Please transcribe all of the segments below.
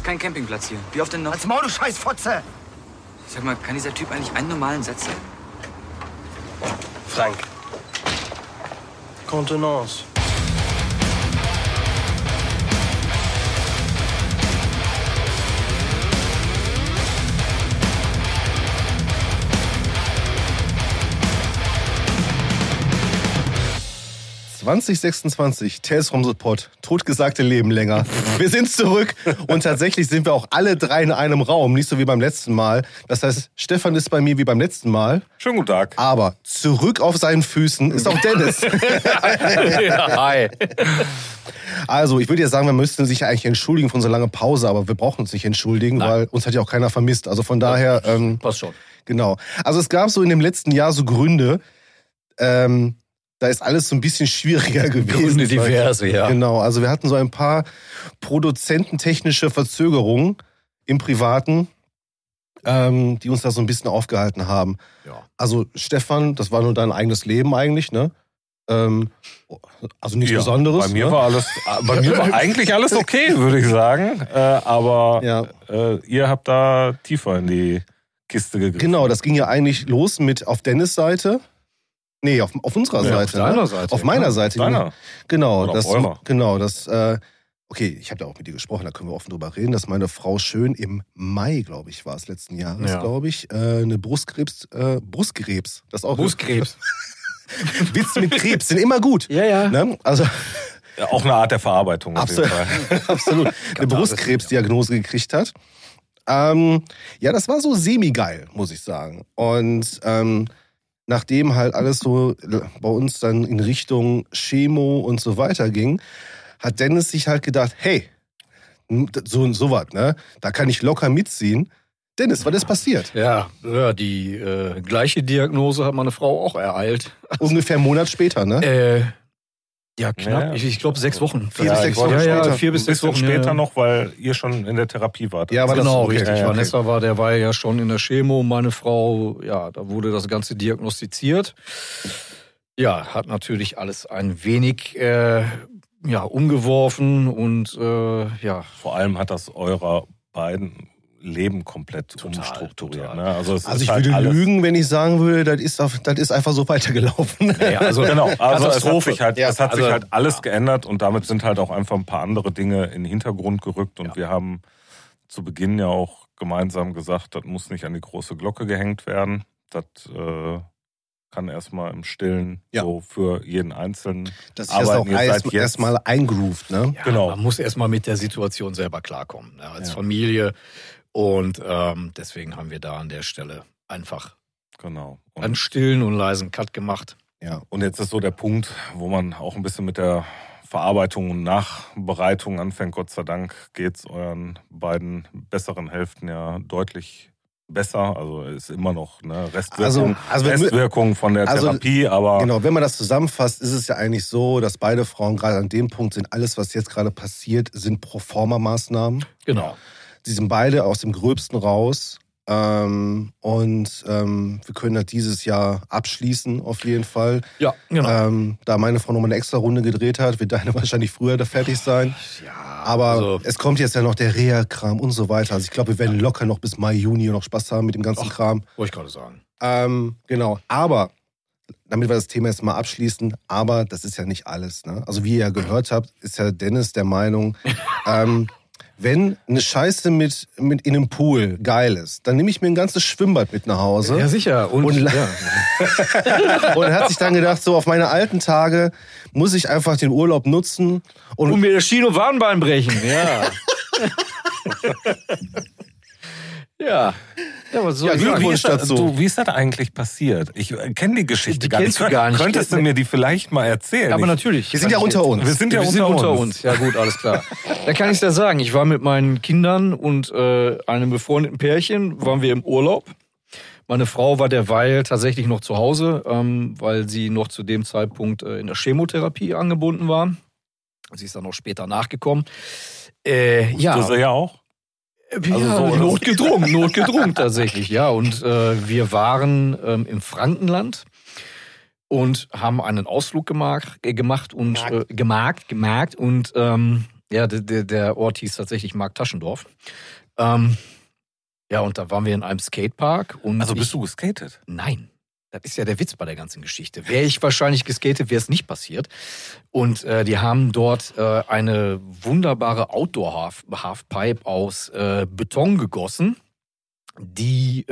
kein Campingplatz hier. Wie oft denn noch? Als Maul, du Scheißfotze! Sag mal, kann dieser Typ eigentlich einen normalen Satz sagen? Frank. Contenance. ...2026, Tales from the Pod, totgesagte Leben länger. Wir sind zurück und tatsächlich sind wir auch alle drei in einem Raum, nicht so wie beim letzten Mal. Das heißt, Stefan ist bei mir wie beim letzten Mal. Schönen guten Tag. Aber zurück auf seinen Füßen ist auch Dennis. Ja, hi. Also, ich würde ja sagen, wir müssten sich eigentlich entschuldigen für unsere lange Pause, aber wir brauchen uns nicht entschuldigen, weil uns hat ja auch keiner vermisst. Also von daher... Passt schon. Genau. Also es gab so in dem letzten Jahr so Gründe, da ist alles so ein bisschen schwieriger gewesen. Gründe diverse, ja. Genau, also wir hatten so ein paar produzententechnische Verzögerungen im Privaten, die uns da so ein bisschen aufgehalten haben. Ja. Also Stefan, das war nur dein eigenes Leben eigentlich, ne? Also nichts Ja, Besonderes. Bei mir ne? bei mir war eigentlich alles okay, würde ich sagen. Aber ihr habt da tiefer in die Kiste gegriffen. Genau, das ging ja eigentlich los mit auf Dennis' Seite. Nee, auf unserer Seite. Auf deiner Seite. Auf meiner Seite. Deiner. Genau, Oder das, auf eurer. genau, das, okay, ich habe da auch mit dir gesprochen, da können wir offen drüber reden, dass meine Frau schön im Mai, glaube ich, war es letzten Jahres, glaube ich, eine Brustkrebs, das auch. Brustkrebs. Witze mit Krebs sind immer gut. Ja, ja. Ne? Also, Ja, auch eine Art der Verarbeitung. Auf jeden Fall. absolut. Eine Brustkrebsdiagnose gekriegt hat. Ja, das war so semi-geil, muss ich sagen. Und nachdem halt alles so bei uns dann in Richtung Chemo und so weiter ging, hat Dennis sich halt gedacht, hey, so was, ne? Da kann ich locker mitziehen. Dennis, was ist passiert? Ja, die gleiche Diagnose hat meine Frau auch ereilt. Ungefähr einen Monat später, ne? Ja, knapp. Ja. Ich glaube 6 Wochen. 4 bis 6 Wochen Ja, später. 4 bis Ein 6 bisschen Wochen später ja. noch, weil ihr schon in der Therapie wart. Ja, war das Genau, okay. richtig. Ja, okay. Vanessa war derweil ja schon in der Chemo. Meine Frau, ja, da wurde das Ganze diagnostiziert. Ja, hat natürlich alles ein wenig umgeworfen und Vor allem hat das eurer beiden Leben komplett umstrukturiert. total. Ne? Also Also ich würde lügen, wenn ich sagen würde, das ist einfach so weitergelaufen. Ja, also Genau, also es hat Katastrophe. sich halt, Ja, es hat also, sich halt alles geändert und damit sind halt auch einfach ein paar andere Dinge in den Hintergrund gerückt und wir haben zu Beginn ja auch gemeinsam gesagt, das muss nicht an die große Glocke gehängt werden. Das kann erstmal im Stillen so für jeden Einzelnen Dass sich das auch erstmal eingroovt, ne? Ja, Genau. Man muss erstmal mit der Situation selber klarkommen, ne, als Familie. Und deswegen haben wir da an der Stelle einfach Genau. einen stillen und leisen Cut gemacht. Ja. Und jetzt ist so der Punkt, wo man auch ein bisschen mit der Verarbeitung und Nachbereitung anfängt. Gott sei Dank geht es euren beiden besseren Hälften ja deutlich besser. Also ist immer noch eine Restwirkung von der Therapie, aber... Genau, wenn man das zusammenfasst, ist es ja eigentlich so, dass beide Frauen gerade an dem Punkt sind, alles, was jetzt gerade passiert, sind Proforma-Maßnahmen. Genau. Die sind beide aus dem Gröbsten raus. Wir können das dieses Jahr abschließen, auf jeden Fall. Ja, genau. Da meine Frau nochmal eine extra Runde gedreht hat, wird deine wahrscheinlich früher da fertig sein. Ja, Aber also, es kommt jetzt ja noch der Reha-Kram und so weiter. Also ich glaube, wir werden locker noch bis Mai, Juni noch Spaß haben mit dem ganzen Kram. wollte ich gerade sagen. Genau, aber, damit wir das Thema jetzt mal abschließen, aber das ist ja nicht alles. Ne? Also wie ihr ja gehört habt, ist ja Dennis der Meinung, wenn eine Scheiße mit in einem Pool geil ist, dann nehme ich mir ein ganzes Schwimmbad mit nach Hause. Ja, sicher. Und Und er hat sich dann gedacht, so auf meine alten Tage muss ich einfach den Urlaub nutzen. und mir das Schien- und Wadenbein brechen. Ja. Ja. Ja, aber so Ja, Glückwunsch Wie ist das, dazu. wie ist das eigentlich passiert? Ich kenne die Geschichte Die gar nicht. kennst du gar nicht. Könntest du mir die vielleicht mal erzählen? Aber natürlich. Wir sind ja unter uns. Wir sind ja unter uns. Ja gut, alles klar. Da kann ich dir sagen, ich war mit meinen Kindern und einem befreundeten Pärchen, waren wir im Urlaub. Meine Frau war derweil tatsächlich noch zu Hause, weil sie noch zu dem Zeitpunkt in der Chemotherapie angebunden war. Sie ist dann noch später nachgekommen. Du sie ja auch? Ja, notgedrungen tatsächlich, ja. Und wir waren im Frankenland und haben einen Ausflug gemacht und Ja, der Ort hieß tatsächlich Marktaschendorf. Ja, und da waren wir in einem Skatepark. Und Also bist du geskatet? Nein. Das ist ja der Witz bei der ganzen Geschichte. Wäre ich wahrscheinlich geskatet, wäre es nicht passiert. Und die haben dort eine wunderbare Outdoor-Halfpipe aus Beton gegossen, die,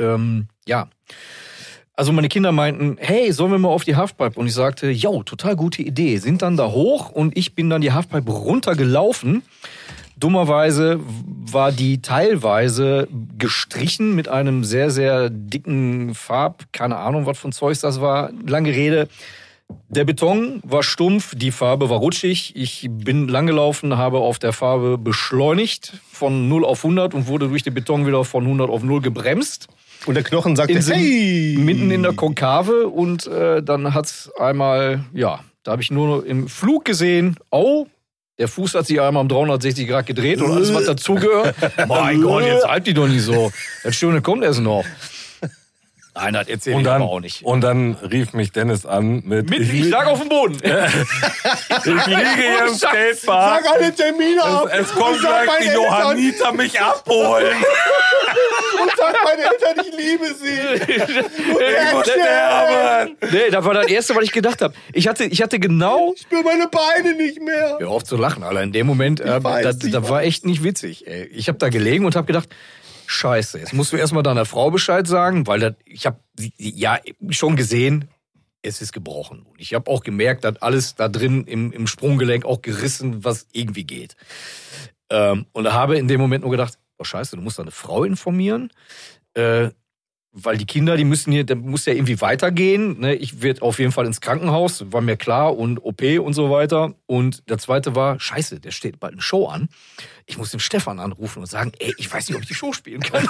also meine Kinder meinten, hey, sollen wir mal auf die Halfpipe? Und ich sagte, jo, total gute Idee. Sind dann da hoch und ich bin dann die Halfpipe runtergelaufen. Dummerweise war die teilweise gestrichen mit einem sehr, sehr dicken keine Ahnung, was für ein Zeugs das war. Lange Rede. Der Beton war stumpf, die Farbe war rutschig. Ich bin langgelaufen, habe auf der Farbe beschleunigt von 0 auf 100 und wurde durch den Beton wieder von 100 auf 0 gebremst. Und der Knochen sagte, hey! Mitten in der Konkave und dann hat's einmal, da habe ich nur im Flug gesehen, der Fuß hat sich einmal um 360 Grad gedreht und alles, was dazugehört. Mein Gott, jetzt halt die doch nicht so. Das Schöne kommt erst noch. Nein, das erzähl ich aber auch nicht. Und dann rief mich Dennis an mit ich lag auf dem Boden. Ich liege hier im Skatepark. Sag alle Termine ab. Es kommt gleich die Johanniter mich abholen. Und sag meine Eltern, ich liebe sie. Ich muss sterben. Nee, das war das Erste, was ich gedacht habe. Ich hatte genau... Ich spüre meine Beine nicht mehr. Hör auf zu lachen, Alter. In dem Moment, das war echt nicht witzig. Ey. Ich habe da gelegen und habe gedacht, Scheiße, jetzt musst du erstmal deiner Frau Bescheid sagen, weil ich habe ja schon gesehen, es ist gebrochen. Und ich habe auch gemerkt, dass alles da drin im Sprunggelenk auch gerissen, was irgendwie geht. Und da habe in dem Moment nur gedacht, Scheiße, du musst deine Frau informieren, weil die Kinder, da muss ja irgendwie weitergehen. Ne? Ich werde auf jeden Fall ins Krankenhaus, war mir klar, und OP und so weiter. Und der zweite war, Scheiße, der steht bald eine Show an. Ich muss den Stefan anrufen und sagen, ey, ich weiß nicht, ob ich die Show spielen kann.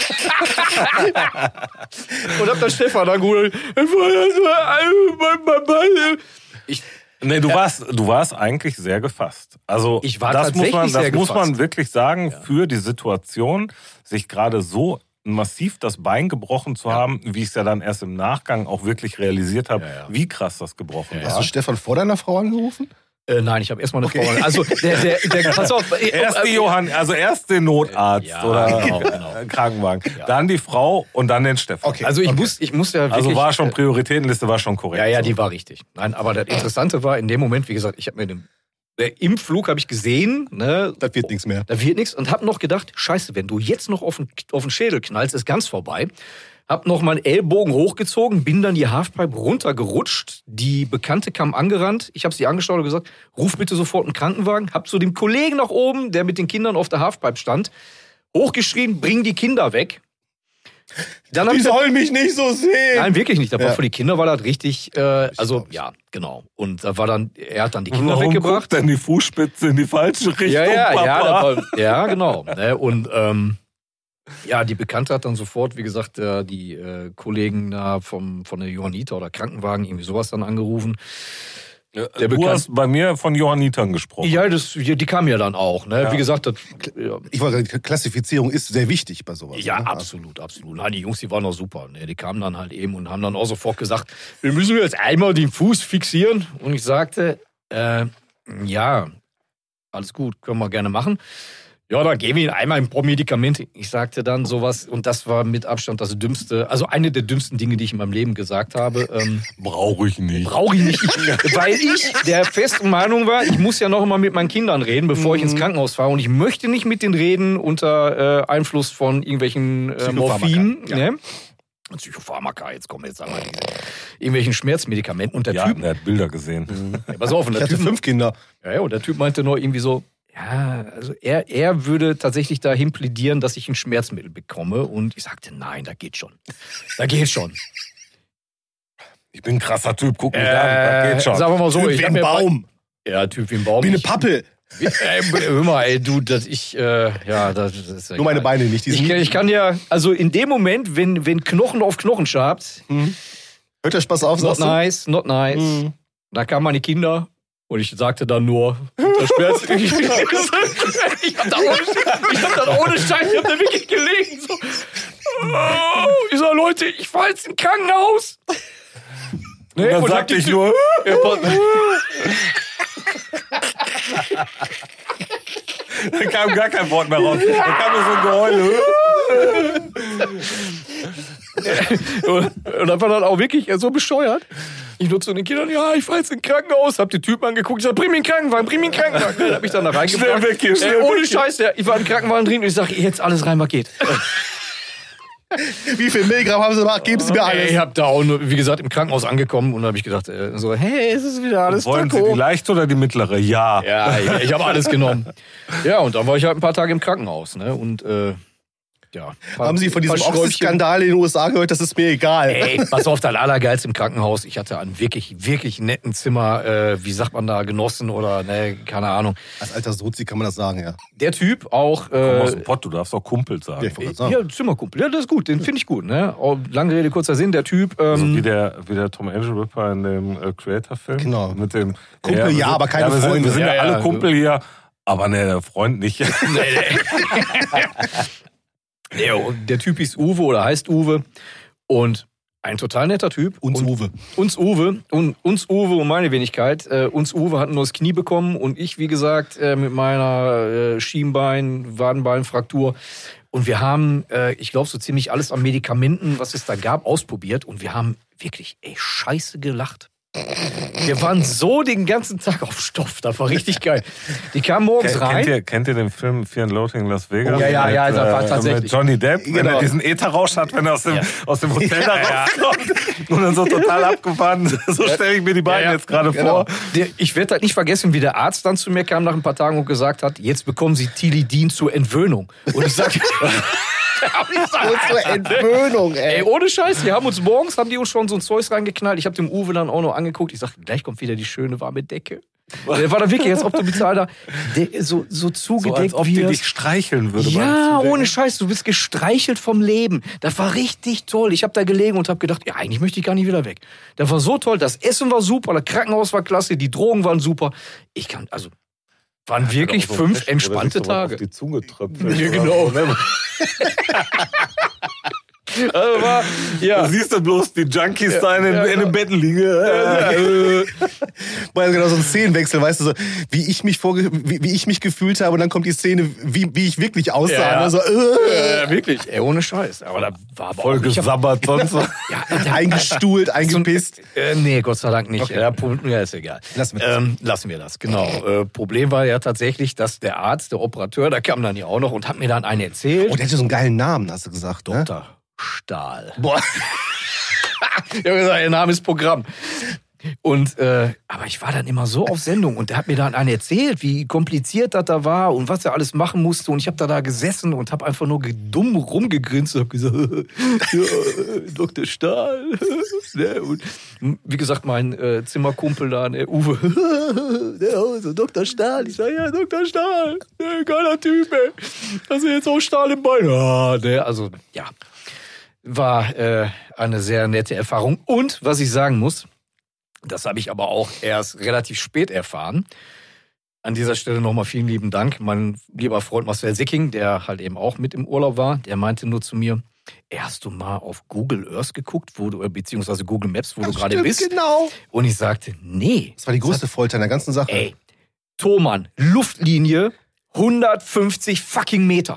Und hab dann Stefan angerufen. Nee, du warst eigentlich sehr gefasst. Also ich war das tatsächlich muss sehr man gefasst. wirklich sagen, für die Situation, sich gerade so massiv das Bein gebrochen zu haben, wie ich es ja dann erst im Nachgang auch wirklich realisiert habe, wie krass das gebrochen war. Hast du Stefan vor deiner Frau angerufen? Nein, ich habe erstmal eine Frau. Also der pass auf. Erst den Notarzt oder genau. Krankenwagen, dann die Frau und dann den Stefan. Okay. Also ich muss ja wirklich... Also war schon Prioritätenliste, war schon korrekt. Ja, die war richtig. Nein, aber das Interessante war in dem Moment, wie gesagt, ich habe mir im Flug habe ich gesehen, ne, Das wird nichts mehr. da wird nichts und habe noch gedacht, Scheiße, wenn du jetzt noch auf den Schädel knallst, ist ganz vorbei. Hab noch meinen Ellbogen hochgezogen, bin dann die Halfpipe runtergerutscht. Die Bekannte kam angerannt. Ich habe sie angeschaut und gesagt, ruf bitte sofort einen Krankenwagen. Hab zu dem Kollegen nach oben, der mit den Kindern auf der Halfpipe stand, hochgeschrien, bring die Kinder weg. Dann Die sollen mich nicht so sehen. Nein, wirklich nicht. Aber Ja. für die Kinder war das richtig, genau. Und da war dann, er hat dann die Kinder Warum weggebracht. guckt denn die Fußspitze in die falsche Richtung, Papa? Ja, genau. Ne, und die Bekannte hat dann sofort, wie gesagt, die Kollegen da von der Johanniter oder Krankenwagen, irgendwie sowas dann angerufen. Du hast bei mir von Johannitern gesprochen. Ja, die kamen ja dann auch. Ne? Ja. Wie gesagt, Ich wollte sagen, Klassifizierung ist sehr wichtig bei sowas. ja, ne? absolut. Nein, die Jungs, die waren auch super. Ne? Die kamen dann halt eben und haben dann auch sofort gesagt, wir müssen jetzt einmal den Fuß fixieren. Und ich sagte, ja, alles gut, können wir gerne machen. Ja, dann geben wir ihnen einmal ein paar Medikamente. Ich sagte dann sowas, und das war mit Abstand das Dümmste, also eine der dümmsten Dinge, die ich in meinem Leben gesagt habe. Brauche ich nicht. Brauche ich nicht. Weil ich der festen Meinung war, ich muss ja noch mal mit meinen Kindern reden, bevor ich ins Krankenhaus fahre. Und ich möchte nicht mit denen reden unter Einfluss von irgendwelchen Morphin. Ja. Ne? Psychopharmaka, jetzt kommen jetzt einmal irgendwelchen Schmerzmedikamenten. Und der Ja, Typ, der hat Bilder gesehen. pass auf, und Ich der hatte Typ, 5 Kinder. und der Typ meinte nur irgendwie so, ja, also er würde tatsächlich dahin plädieren, dass ich ein Schmerzmittel bekomme. Und ich sagte, nein, da geht schon. Da geht schon. Ich bin ein krasser Typ, guck mich an, das geht schon. Sagen wir mal so, Typ ich wie hab ein mir Baum. Ja, Typ wie ein Baum. Wie eine Ich- Pappe. Hör mal, ey, du, das ist ja Nur meine egal. Beine nicht. Die sind, Ich kann ja, also in dem Moment, wenn Knochen auf Knochen schabt, hört der Spaß auf, not sagst du? nice, not nice. Da kamen meine Kinder und ich sagte dann nur, unter Schmerz. Ich hab da ohne Scheiß, ich hab da wirklich gelegen. So. Oh, ich sag, Leute, ich fahr jetzt ins Krankenhaus. Und dann sagte ich nur, Da kam gar kein Wort mehr raus. Da kam nur so ein Geheule. Und dann war das auch wirklich so bescheuert. Ich nur zu den Kindern, ja, ich fahr jetzt ins Krankenhaus, hab die Typen angeguckt, ich sag, bring mir einen Krankenwagen. Der hat mich dann da reingebracht. Schnell weg hier, schnell ohne weg hier. Scheiß, ich war im Krankenwagen drin und ich sag, jetzt alles rein, was geht. Wie viel Milligramm haben Sie gemacht? Geben Sie mir alles. Ich hab da auch, nur, wie gesagt, im Krankenhaus angekommen und da habe ich gedacht, so, hey, es ist wieder alles Wollen Sie Taco. die leichte oder die mittlere? Ja. Ja, ich habe alles genommen. Ja, und dann war ich halt ein paar Tage im Krankenhaus, ne? Und ja. Haben Sie von diesem paar Schräubchen. Oxy-Skandal in den USA gehört? Das ist mir egal. Ey, pass auf, das Allergeilste im Krankenhaus. Ich hatte einen wirklich, wirklich netten Zimmer, wie sagt man da, Genossen oder, ne, keine Ahnung. Als alter Sozi kann man das sagen, ja. Der Typ auch. Komm aus dem Pott, du darfst auch Kumpel sagen. Ja, ich wollte gerade sagen. Ja, Zimmerkumpel. Ja, das ist gut, den finde ich gut, ne? Auch, lange Rede, kurzer Sinn, der Typ. Also wie der Tom Angel Ripper in dem Creator-Film. Genau. Mit dem Kumpel, ja, aber keine wir Freunde. Wir sind ja Ja, alle ja. Kumpel hier, aber ne, der Freund nicht. Der Typ hieß Uwe oder heißt Uwe und ein total netter Typ. Uns und Uwe. Uns Uwe und meine Wenigkeit. Uns Uwe hat nur das Knie bekommen und ich, wie gesagt, mit meiner Wadenbeinfraktur. Und wir haben, ich glaube, so ziemlich alles an Medikamenten, was es da gab, ausprobiert. Und wir haben wirklich, scheiße gelacht. Wir waren so den ganzen Tag auf Stoff. Das war richtig geil. Die kamen morgens rein. Kennt ihr den Film Fear and Loathing in Las Vegas? Oh, ja, das war tatsächlich. Mit Johnny Depp, wenn Genau. er diesen Ätherrausch hat, wenn er aus dem Hotel da rauskommt und dann so total abgefahren. So stelle ich mir die beiden jetzt gerade vor. Ich werde halt nicht vergessen, wie der Arzt dann zu mir kam nach ein paar Tagen und gesagt hat, jetzt bekommen Sie Tilidin zur Entwöhnung. Und ich sage... Zur Entwöhnung, Ey, ohne Scheiß, die haben uns morgens, haben die uns schon so ein Zeugs reingeknallt. Ich habe dem Uwe dann auch noch angeguckt. Ich sag, gleich kommt wieder die schöne warme Decke. Der war da wirklich, als ob du bezahlt da, so zugedeckt So als ob die wirst. dich streicheln würde. Ja, ohne Scheiß, du bist gestreichelt vom Leben. Das war richtig toll. Ich habe da gelegen und habe gedacht, ja, eigentlich möchte ich gar nicht wieder weg. Das war so toll, das Essen war super, das Krankenhaus war klasse, die Drogen waren super. Waren wirklich 5 entspannte Tage. Auf die Zunge tröpfeln. Ja, genau. Also war, ja. Da siehst du bloß die Junkies da in den Betten liegen. Weil genau so ein Szenenwechsel, weißt du, so, wie ich mich gefühlt habe und dann kommt die Szene, wie ich wirklich aussah. Ja. Ne? So, Wirklich, ohne Scheiß. Aber da war aber Voll auch, ich hab- gesabbert sonst. eingestuhlt, eingepisst. Nee, Gott sei Dank nicht. Okay. Ja, ist egal. Lassen wir das. Lassen wir das, genau. Problem war ja tatsächlich, dass der Arzt, der Operateur, der kam dann ja auch noch und hat mir dann einen erzählt. Oh, der hatte so einen geilen Namen, hast du gesagt, ne? Dr. Stahl. Boah. Ich habe gesagt, der Name ist Programm. Und aber ich war dann immer so auf Sendung und der hat mir dann einen erzählt, wie kompliziert das da war und was er alles machen musste. Und ich habe da gesessen und habe einfach nur dumm rumgegrinst und habe gesagt, ja, Dr. Stahl. Ne? Und wie gesagt, mein Zimmerkumpel da, der Uwe, der so, Dr. Stahl. Ich sage, ja, Dr. Stahl, geiler Typ, ey. Hast du jetzt auch Stahl im Bein? Ja, ne? Also, ja. War eine sehr nette Erfahrung. Und, was ich sagen muss, das habe ich aber auch erst relativ spät erfahren. An dieser Stelle nochmal vielen lieben Dank. Mein lieber Freund Marcel Sicking, der halt eben auch mit im Urlaub war, der meinte nur zu mir, hast du mal auf Google Earth geguckt, beziehungsweise Google Maps, wo du gerade bist? Genau. Und ich sagte, nee. Das war die größte Folter in der ganzen Sache. Ey, Thomann, Luftlinie, 150 fucking Meter.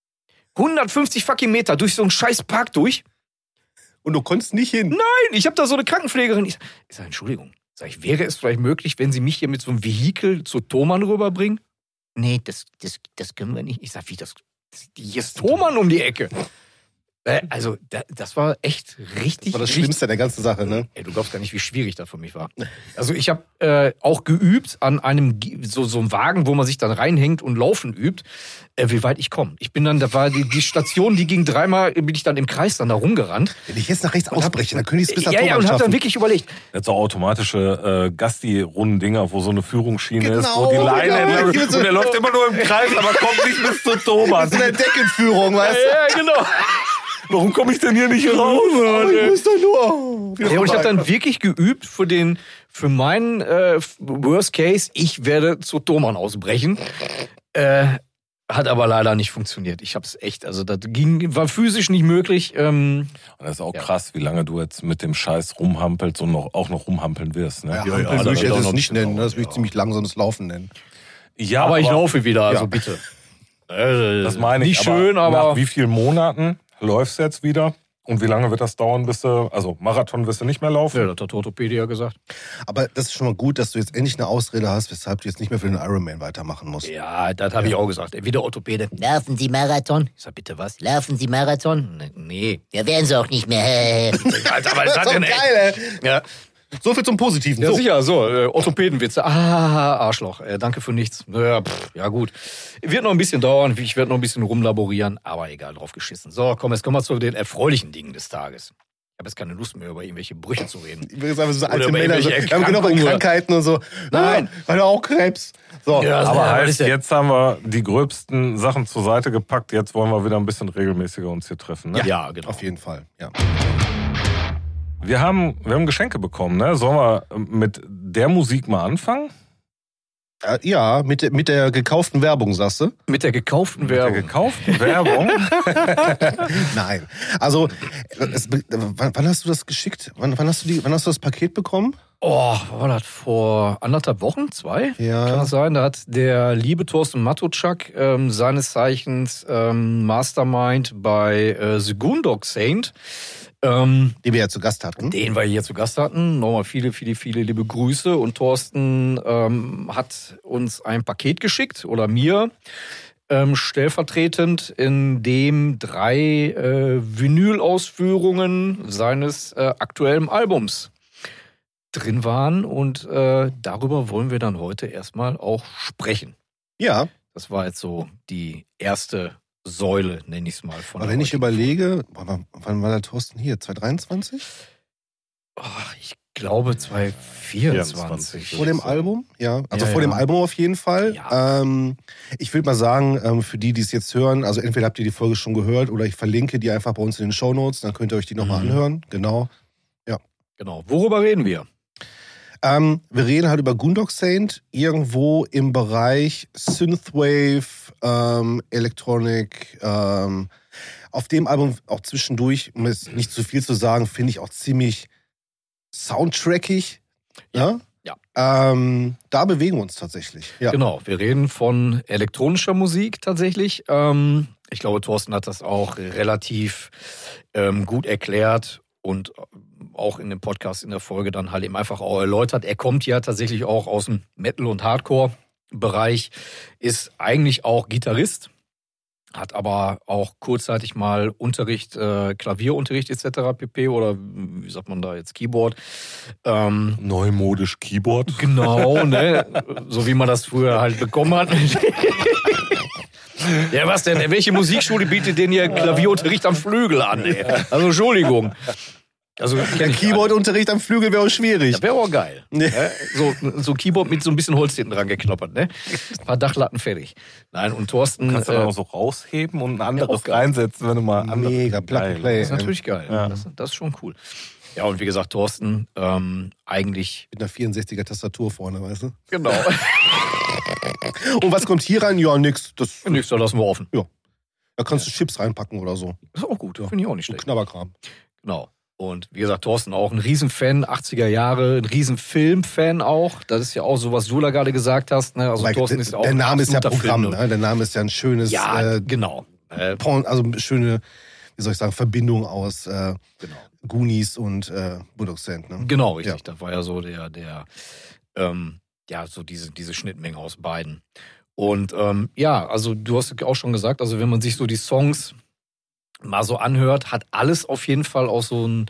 150 fucking Meter durch so einen scheiß Park durch. Und du konntest nicht hin. Nein, ich habe da so eine Krankenpflegerin. Ich sag, Entschuldigung. Sag ich, wäre es vielleicht möglich, wenn Sie mich hier mit so einem Vehikel zu Thomann rüberbringen? Nee, das können wir nicht. Ich sag, wie das? Hier ist Thomann um die Ecke. Also, das war echt richtig. Das war das Schlimmste der ganzen Sache, ne? Ey, du glaubst gar nicht, wie schwierig das für mich war. Also ich habe auch geübt an einem so einem Wagen, wo man sich dann reinhängt und laufen übt, wie weit ich komme. Ich bin dann, da war die Station, die ging dreimal, bin ich dann im Kreis dann da rumgerannt. Wenn ich jetzt nach rechts ausbreche, dann könnte ich es bis nach Ja, Thomann und hab dann schaffen. wirklich überlegt, Jetzt so automatische Gasti-Runden-Dinger, wo so eine Führungsschiene ist, Genau, wo die Leine genau. entlang und der läuft immer nur im Kreis, aber kommt nicht bis zu Thomas. Das ist eine Deckenführung, weißt du? ja, genau. Warum komme ich denn hier nicht raus? Aber ich muss doch nur. Ja, und ich habe dann wirklich geübt für meinen Worst Case, ich werde zu Thomann ausbrechen. Hat aber leider nicht funktioniert. Ich habe es echt, also das war physisch nicht möglich. Und das ist auch krass, wie lange du jetzt mit dem Scheiß rumhampelst und auch noch rumhampeln wirst. Ne? Ja, ja, das würde ich das jetzt noch nicht nennen. genau, Das würde ich ziemlich langsames Laufen nennen. Ja, aber ich laufe wieder, also Ja. bitte. Das meine ich. Nicht schön, aber Nach wie vielen Monaten läufst du jetzt wieder? Und wie lange wird das dauern, bis du, also Marathon wirst du nicht mehr laufen? ja, das hat Orthopädiker gesagt. Aber das ist schon mal gut, dass du jetzt endlich eine Ausrede hast, weshalb du jetzt nicht mehr für den Ironman weitermachen musst. Ja, das habe ich auch gesagt. Wieder Orthopäde. Laufen Sie Marathon? Ich sag, bitte was? Laufen Sie Marathon? Nee. Ja, werden Sie auch nicht mehr. Alter, was ist das denn, ey? geil, ey. Ja, So viel zum Positiven. ja So. sicher, so. Orthopädenwitze. Arschloch. Danke für nichts. Ja, gut. Wird noch ein bisschen dauern. Ich werde noch ein bisschen rumlaborieren. Aber egal, drauf geschissen. So, komm, jetzt kommen wir zu den erfreulichen Dingen des Tages. Ich habe jetzt keine Lust mehr, über irgendwelche Brüche zu reden. Ich will jetzt einfach so Oder alte über Männer, so, irgendwelche wir haben genau bei Erkrankungen. Krankheiten und so. Nein. Weil du auch Krebs. So. Ja, Aber was heißt, ist denn? jetzt haben wir die gröbsten Sachen zur Seite gepackt. Jetzt wollen wir wieder ein bisschen regelmäßiger uns hier treffen. Ne? Ja, genau. Auf jeden Fall, ja. Wir haben Geschenke bekommen. Ne? Sollen wir mit der Musik mal anfangen? Ja, mit der gekauften Werbung, sagst du? Mit der gekauften Mit der Werbung. gekauften Werbung? Nein. Also, wann hast du das geschickt? Wann hast du das Paket bekommen? Oh, war das vor 1,5 Wochen? 2? Ja. Kann das sein? Da hat der liebe Thorsten Matuschak, seines Zeichens Mastermind bei The Gundog Saint, Die wir ja zu Gast hatten. den wir hier zu Gast hatten. Nochmal viele liebe Grüße. Und Thorsten hat uns ein Paket geschickt, oder mir, stellvertretend, in dem 3 Vinyl-Ausführungen seines aktuellen Albums drin waren. Und darüber wollen wir dann heute erstmal auch sprechen. Ja, Das war jetzt so die erste Säule, nenne ich es mal. Von aber der wenn ich heutigen überlege, wann war der Thorsten hier? 2023? Ich glaube 2024. Vor dem Album? Ja, also Ja, vor dem ja. Album auf jeden Fall. Ja. Ich würde mal sagen, für die es jetzt hören, also entweder habt ihr die Folge schon gehört oder ich verlinke die einfach bei uns in den Shownotes, dann könnt ihr euch die nochmal anhören. Genau. Genau. Worüber reden wir? Wir reden halt über Gundog Saint, irgendwo im Bereich Synthwave, Electronic. Auf dem Album auch zwischendurch, um jetzt nicht zu viel zu sagen, finde ich auch ziemlich soundtrackig. Ja. Da bewegen wir uns tatsächlich. Ja. Genau, wir reden von elektronischer Musik tatsächlich. Ich glaube, Thorsten hat das auch relativ gut erklärt und auch in dem Podcast in der Folge dann halt eben einfach auch erläutert. Er kommt ja tatsächlich auch aus dem Metal- und Hardcore-Bereich, ist eigentlich auch Gitarrist, hat aber auch kurzzeitig mal Unterricht, Klavierunterricht etc. pp. Oder wie sagt man da jetzt, Keyboard. Neumodisch Keyboard. Genau, ne? So wie man das früher halt bekommen hat. Ja, was denn? Welche Musikschule bietet denn hier Klavierunterricht am Flügel an? Ey? Also Entschuldigung. Also Der Keyboard-Unterricht am Flügel wäre auch schwierig. Das wäre auch geil. Nee. Ne? So Keyboard mit so ein bisschen Holz hinten dran geknoppert, ne? Ein paar Dachlatten fertig. Nein, und Thorsten. Kannst du dann auch so rausheben und ein anderes auch geil. reinsetzen, wenn du mal andere. Mega, Plug and Play. das ist natürlich geil. Ja. Das ist schon cool. Ja, und wie gesagt, Thorsten, eigentlich. Mit einer 64er Tastatur vorne, weißt du? Genau. Und was kommt hier rein? Ja, nix. Das, Nichts, da lassen wir offen. da kannst du Chips reinpacken oder so. Ist auch gut, finde ich auch nicht So schlecht. Knabberkram. Genau. Und wie gesagt, Thorsten auch ein Riesenfan, 80er Jahre, ein Riesenfilmfan auch. Das ist ja auch so, was du da gerade gesagt hast. Ne? Also Weil Thorsten ist ja auch der ein Name ist ja absoluter Programm, Film- ne? Der Name ist ja ein schönes, Ja, genau. also schöne, wie soll ich sagen, Verbindung aus Genau. Goonies und Gundog Saint, ne? Genau, richtig. Das war ja so so diese Schnittmenge aus beiden. Und also du hast auch schon gesagt, also wenn man sich so die Songs mal so anhört, hat alles auf jeden Fall auch so einen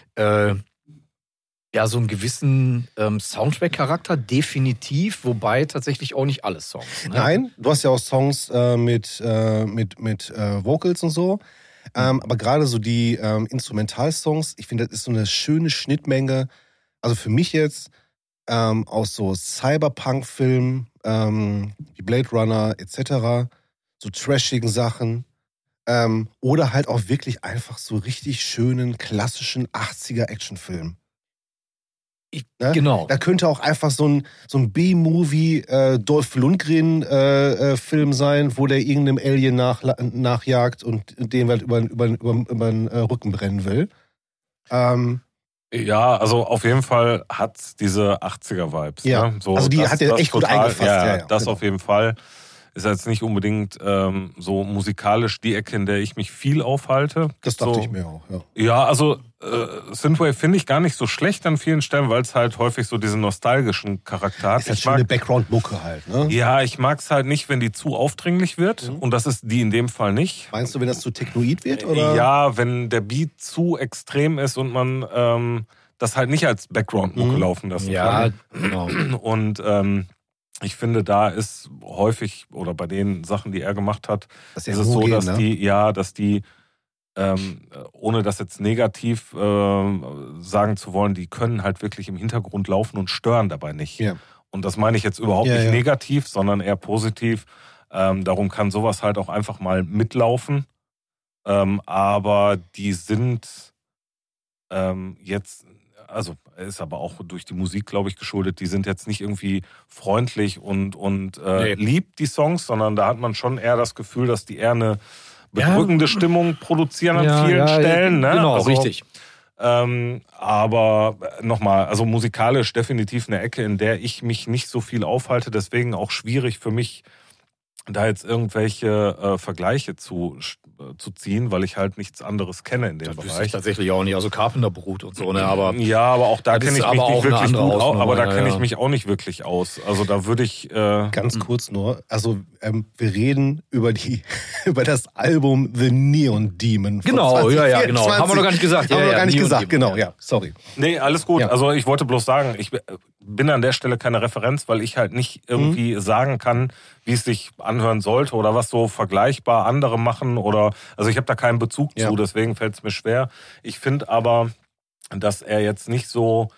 gewissen Soundtrack-Charakter, definitiv, wobei tatsächlich auch nicht alle Songs. Ne? Nein, du hast ja auch Songs mit Vocals und so. Aber gerade so die Instrumentalsongs, ich finde, das ist so eine schöne Schnittmenge. Also für mich jetzt aus so Cyberpunk-Filmen wie Blade Runner etc., so trashigen Sachen. Oder halt auch wirklich einfach so richtig schönen, klassischen 80er-Actionfilm. Ne? Genau. Da könnte auch einfach so ein B-Movie Dolph Lundgren-Film sein, wo der irgendeinem Alien nachjagt und den halt über den Rücken brennen will. Ja, also auf jeden Fall hat's diese 80er-Vibes. Ja, ne? So, also die hat er echt gut eingefasst. Ja, das genau. auf jeden Fall. Ist jetzt nicht unbedingt so musikalisch die Ecke, in der ich mich viel aufhalte. Das dachte so, ich mir auch, ja. Ja, also Synthwave finde ich gar nicht so schlecht an vielen Stellen, weil es halt häufig so diesen nostalgischen Charakter hat. Ist halt schon eine Background-Mucke halt, ne? Ja, ich mag es halt nicht, wenn die zu aufdringlich wird. Und das ist die in dem Fall nicht. Meinst du, wenn das zu technoid wird, oder? Ja, wenn der Beat zu extrem ist und man das halt nicht als Background-Mucke laufen lassen kann. genau. Und ich finde, da ist häufig, oder bei den Sachen, die er gemacht hat, Das ist es so, dass ne? dass die ohne das jetzt negativ sagen zu wollen, die können halt wirklich im Hintergrund laufen und stören dabei nicht. Ja. Und das meine ich jetzt überhaupt nicht negativ, sondern eher positiv. Darum kann sowas halt auch einfach mal mitlaufen. Aber die sind jetzt, also ist aber auch durch die Musik, glaube ich, geschuldet, die sind jetzt nicht irgendwie freundlich und lieb, die Songs, sondern da hat man schon eher das Gefühl, dass die eher eine bedrückende Stimmung produzieren an vielen Stellen. Ne? Genau, also, richtig. Aber nochmal, also musikalisch definitiv eine Ecke, in der ich mich nicht so viel aufhalte, deswegen auch schwierig für mich, da jetzt irgendwelche Vergleiche zu ziehen, weil ich halt nichts anderes kenne in dem Das wüsste Bereich. ich tatsächlich auch nicht. Also Carpenter Brut und so, ne? Aber Ja, aber auch da kenne ich mich nicht wirklich gut aus. Aber da kenne ich ja. mich auch nicht wirklich aus. Also da würde ich... Ganz kurz nur, also wir reden über über das Album The Neon Demon. Von Genau, 2024. genau. Haben wir noch gar nicht gesagt. Haben wir noch gar nicht Neon gesagt, Demon, genau, ja, sorry. Nee, alles gut. Ja. Also ich wollte bloß sagen, ich bin an der Stelle keine Referenz, weil ich halt nicht irgendwie sagen kann, wie es sich anhören sollte oder was so vergleichbar andere machen oder, also ich habe da keinen Bezug zu, deswegen fällt es mir schwer. Ich finde aber, dass er jetzt nicht so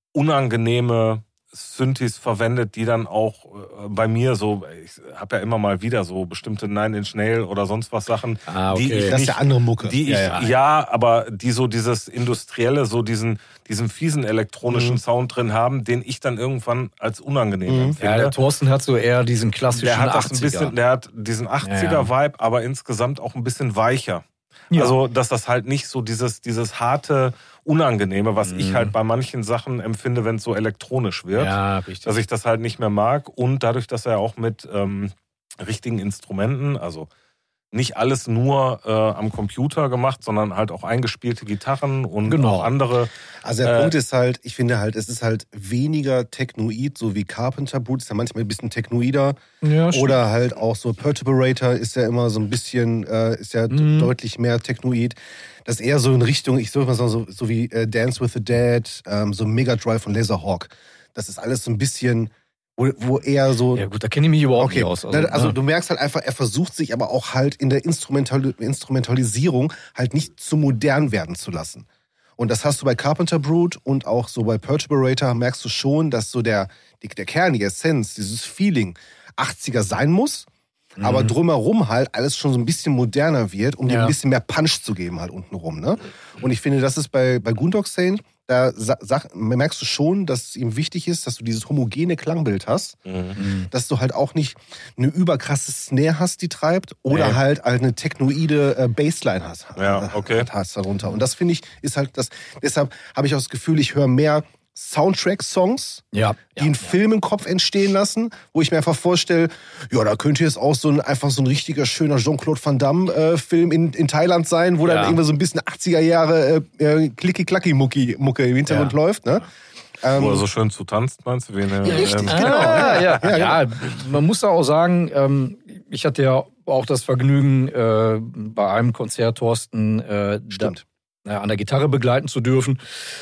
unangenehme Synthes verwendet, die dann auch bei mir so, ich habe ja immer mal wieder so bestimmte Nine Inch Nail oder sonst was Sachen, okay. die ich Das ist ja andere Mucke. Die ich, ja, aber die so dieses Industrielle, so diesen fiesen elektronischen Sound drin haben, den ich dann irgendwann als unangenehm empfinde. Ja, der Thorsten hat so eher diesen klassischen Der hat das 80er. ein bisschen, der hat diesen 80er-Vibe, aber insgesamt auch ein bisschen weicher. Ja. Also, dass das halt nicht so dieses harte, Unangenehme, was ich halt bei manchen Sachen empfinde, wenn es so elektronisch wird. Ja, richtig. Dass ich das halt nicht mehr mag. Und dadurch, dass er auch mit richtigen Instrumenten, also nicht alles nur am Computer gemacht, sondern halt auch eingespielte Gitarren und auch andere. Also der Punkt ist halt, ich finde halt, es ist halt weniger technoid, so wie Carpenter Brut, ist ja manchmal ein bisschen technoider. Ja, oder halt auch so Perturbator ist ja immer so ein bisschen, ist ja deutlich mehr technoid. Das ist eher so in Richtung, ich soll mal sagen, so wie Dance with the Dead, so Mega Drive von Laserhawk. Das ist alles so ein bisschen... Wo eher so... Ja gut, da kenne ich mich überhaupt nicht aus. Also du merkst halt einfach, er versucht sich aber auch halt in der Instrumentalisierung halt nicht zu modern werden zu lassen. Und das hast du bei Carpenter Brut und auch so bei Perturbator, merkst du schon, dass so der Kern, die Essenz, dieses Feeling 80er sein muss, aber drumherum halt alles schon so ein bisschen moderner wird, um dir ein bisschen mehr Punch zu geben halt untenrum. Ne? Und ich finde, das ist bei Goondog Saint, da merkst du schon, dass es ihm wichtig ist, dass du dieses homogene Klangbild hast, dass du halt auch nicht eine überkrasse Snare hast, die treibt, oder halt eine technoide Bassline hast, hast darunter. Und das finde ich, ist halt das, deshalb habe ich auch das Gefühl, ich höre mehr Soundtrack-Songs, die einen Film im Kopf entstehen lassen, wo ich mir einfach vorstelle, ja, da könnte jetzt auch einfach so ein richtiger, schöner Jean-Claude Van Damme-Film in Thailand sein, wo dann irgendwie so ein bisschen 80er Jahre Klicki-Klacki-Mucke im Hintergrund läuft, ne? Wo er so schön zu tanzt, meinst du? Wie eine, richtig, genau. Ja, man muss da auch sagen, ich hatte ja auch das Vergnügen, bei einem Konzert Thorsten an der Gitarre begleiten zu dürfen.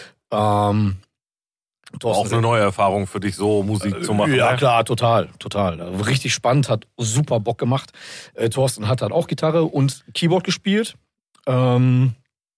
Auch eine neue Erfahrung für dich, so Musik zu machen. Ja, klar, total. Richtig spannend, hat super Bock gemacht. Thorsten hat halt auch Gitarre und Keyboard gespielt. Und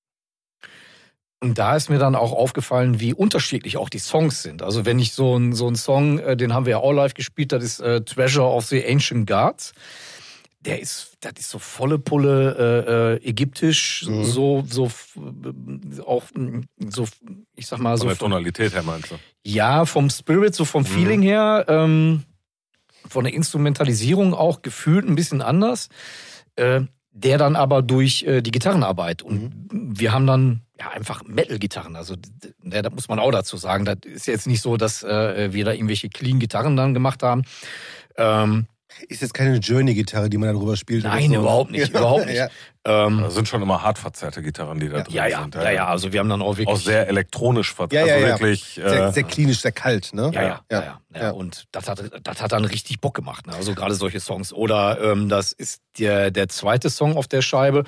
da ist mir dann auch aufgefallen, wie unterschiedlich auch die Songs sind. Also wenn ich so einen Song, den haben wir ja auch live gespielt, das ist Treasure of the Ancient Gods. Das ist so volle Pulle ägyptisch, so auch so, ich sag mal so. Von der Tonalität her meinst du? Ja, vom Spirit, so vom Feeling her, von der Instrumentalisierung auch gefühlt ein bisschen anders. der dann aber durch die Gitarrenarbeit und wir haben dann ja einfach Metal-Gitarren, also das muss man auch dazu sagen, das ist jetzt nicht so, dass wir da irgendwelche clean-Gitarren dann gemacht haben. Ist jetzt keine Journey-Gitarre, die man darüber spielt? Nein, oder so. überhaupt nicht, überhaupt nicht. Ja. Das sind schon immer hart verzerrte Gitarren, die da drin sind. Ja, also wir haben dann auch wirklich... Auch sehr elektronisch verzerrt. Ja. Also wirklich, Sehr klinisch, sehr kalt, ne? Ja. Und das hat dann richtig Bock gemacht, ne? Also gerade solche Songs. Oder das ist der zweite Song auf der Scheibe.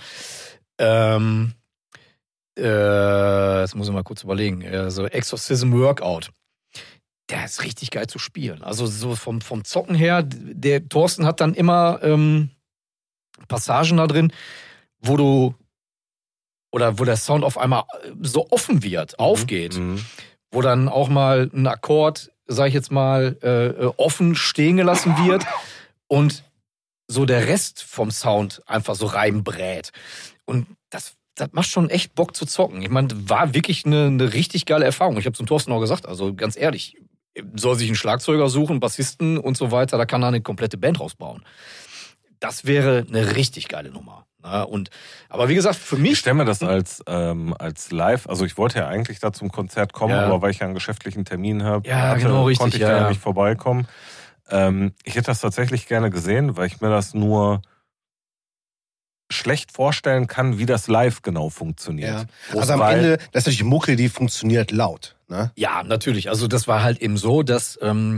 Jetzt muss ich mal kurz überlegen. So Exorcism Workout. Der ist richtig geil zu spielen. Also so vom Zocken her, der Thorsten hat dann immer Passagen da drin, wo der Sound auf einmal so offen wird, aufgeht. Wo dann auch mal ein Akkord, sag ich jetzt mal, offen stehen gelassen wird und so der Rest vom Sound einfach so reinbrät. Und das macht schon echt Bock zu zocken. Ich meine, war wirklich eine richtig geile Erfahrung. Ich habe zum Thorsten auch gesagt, also ganz ehrlich, soll sich einen Schlagzeuger suchen, Bassisten und so weiter, da kann er eine komplette Band rausbauen. Das wäre eine richtig geile Nummer. Ja, aber wie gesagt, für mich... Ich stelle mir das als Live, also ich wollte ja eigentlich da zum Konzert kommen, aber weil ich ja einen geschäftlichen Termin habe, konnte ich da nicht vorbeikommen. Ich hätte das tatsächlich gerne gesehen, weil ich mir das nur schlecht vorstellen kann, wie das live genau funktioniert. Ja. Also am Ende, das ist natürlich Mucke, die funktioniert laut. Ne? Ja, natürlich. Also das war halt eben so, dass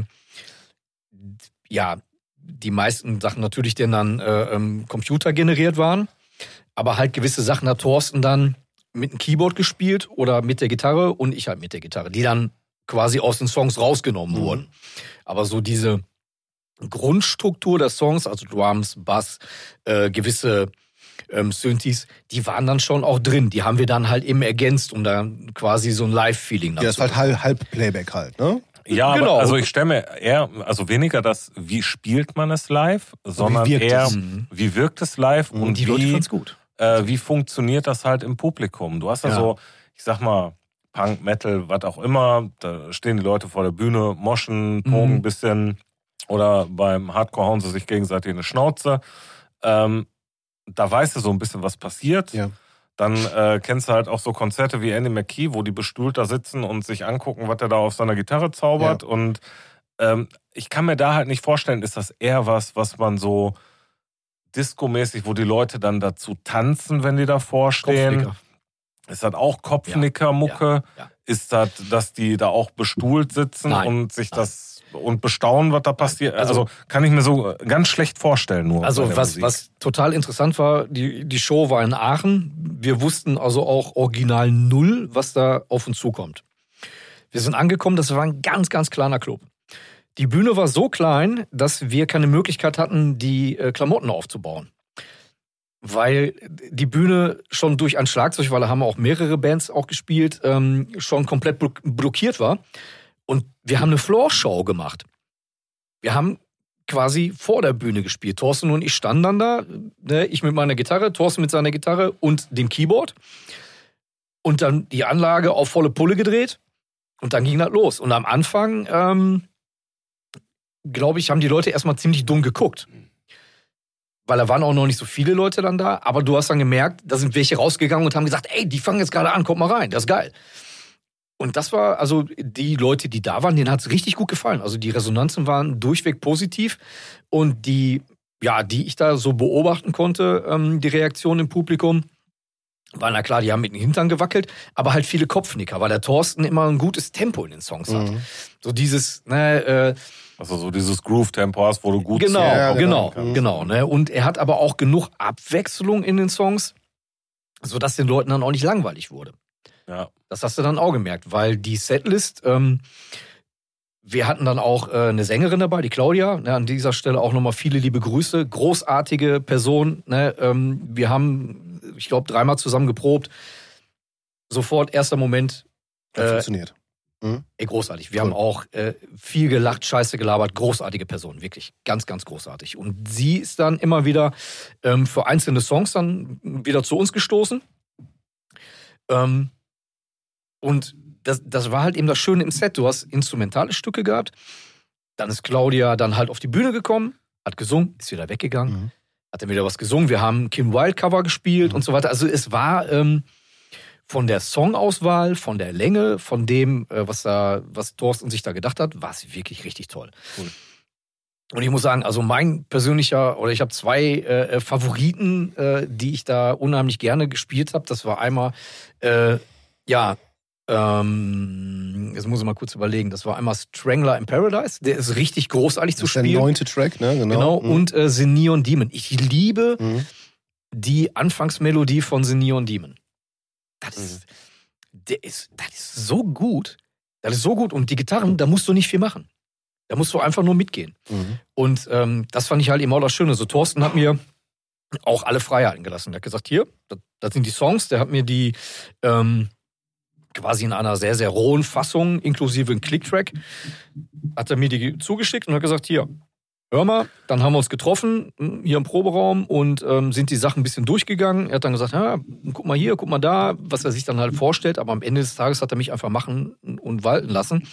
die meisten Sachen natürlich dann computergeneriert waren, aber halt gewisse Sachen hat Thorsten dann mit dem Keyboard gespielt oder mit der Gitarre und ich halt mit der Gitarre, die dann quasi aus den Songs rausgenommen wurden. Aber so diese Grundstruktur der Songs, also Drums, Bass, gewisse Synthes, die waren dann schon auch drin. Die haben wir dann halt eben ergänzt, um dann quasi so ein Live-Feeling dazu. Ja, ist halt halb Playback halt, ne? Ja, genau. Aber also ich stelle mir eher, also weniger das, wie spielt man es live, sondern eher, wie wirkt es live und die Leute fand's gut. Wie funktioniert das halt im Publikum? Du hast ja so, ich sag mal, Punk, Metal, was auch immer, da stehen die Leute vor der Bühne, moschen, pogen ein bisschen oder beim Hardcore hauen sie sich gegenseitig in die Schnauze. Da weißt du so ein bisschen, was passiert. Ja. Dann kennst du halt auch so Konzerte wie Andy McKee, wo die bestuhlt da sitzen und sich angucken, was er da auf seiner Gitarre zaubert. Ja. Und ich kann mir da halt nicht vorstellen, ist das eher was man so Disco-mäßig, wo die Leute dann dazu tanzen, wenn die davor stehen. Kopfnicker. Ist das auch Kopfnicker-Mucke? Ja. Ist das, dass die da auch bestuhlt sitzen und sich das und bestaunen, was da passiert? Also kann ich mir so ganz schlecht vorstellen nur. Also was total interessant war, die Show war in Aachen. Wir wussten also auch original null, was da auf uns zukommt. Wir sind angekommen, das war ein ganz, ganz kleiner Club. Die Bühne war so klein, dass wir keine Möglichkeit hatten, die Klamotten aufzubauen. Weil die Bühne schon durch ein Schlagzeug, weil da haben auch mehrere Bands auch gespielt, schon komplett blockiert war. Und wir haben eine Floor-Show gemacht. Wir haben quasi vor der Bühne gespielt. Thorsten und ich standen dann da, ne, ich mit meiner Gitarre, Thorsten mit seiner Gitarre und dem Keyboard. Und dann die Anlage auf volle Pulle gedreht. Und dann ging das los. Und am Anfang, glaube ich, haben die Leute erstmal ziemlich dumm geguckt. Weil da waren auch noch nicht so viele Leute dann da. Aber du hast dann gemerkt, da sind welche rausgegangen und haben gesagt, ey, die fangen jetzt gerade an, kommt mal rein, das ist geil. Und das war, also die Leute, die da waren, denen hat es richtig gut gefallen. Also die Resonanzen waren durchweg positiv. Und die ich da so beobachten konnte, die Reaktion im Publikum, war na klar, die haben mit den Hintern gewackelt, aber halt viele Kopfnicker, weil der Thorsten immer ein gutes Tempo in den Songs hat. So dieses, also so dieses Groove-Tempo hast, wo du gut Genau. Ne? Und er hat aber auch genug Abwechslung in den Songs, sodass den Leuten dann auch nicht langweilig wurde. Ja. Das hast du dann auch gemerkt, weil die Setlist, wir hatten dann auch eine Sängerin dabei, die Claudia. Ne, an dieser Stelle auch nochmal viele liebe Grüße. Großartige Person. Ne, wir haben, ich glaube, 3-mal zusammen geprobt. Sofort, erster Moment. Funktioniert. Großartig. Wir haben auch viel gelacht, Scheiße gelabert. Großartige Person, wirklich. Ganz, ganz großartig. Und sie ist dann immer wieder für einzelne Songs dann wieder zu uns gestoßen. Und das war halt eben das Schöne im Set. Du hast instrumentale Stücke gehabt. Dann ist Claudia dann halt auf die Bühne gekommen, hat gesungen, ist wieder weggegangen. hat er wieder was gesungen. Wir haben Kim Wilde Cover gespielt und so weiter. Also es war von der Songauswahl, von der Länge, von dem, was Thorsten sich da gedacht hat, war es wirklich richtig toll. Cool. Und ich muss sagen, also mein persönlicher, oder ich habe 2 Favoriten, die ich da unheimlich gerne gespielt habe. Das war einmal, jetzt muss ich mal kurz überlegen, das war einmal Strangler in Paradise, der ist richtig großartig zu spielen. Der 9. Track, ne? Genau. Und The Neon Demon. Ich liebe die Anfangsmelodie von The Neon Demon. Das ist so gut. Das ist so gut. Und die Gitarren, da musst du nicht viel machen. Da musst du einfach nur mitgehen. Und das fand ich halt eben auch das Schöne. So, Thorsten hat mir auch alle Freiheiten gelassen. Er hat gesagt, hier, das sind die Songs. Der hat mir die quasi in einer sehr, sehr rohen Fassung, inklusive einen Clicktrack, hat er mir die zugeschickt und hat gesagt, hier, hör mal, dann haben wir uns getroffen, hier im Proberaum und sind die Sachen ein bisschen durchgegangen. Er hat dann gesagt, ja, guck mal hier, guck mal da, was er sich dann halt vorstellt. Aber am Ende des Tages hat er mich einfach machen und walten lassen.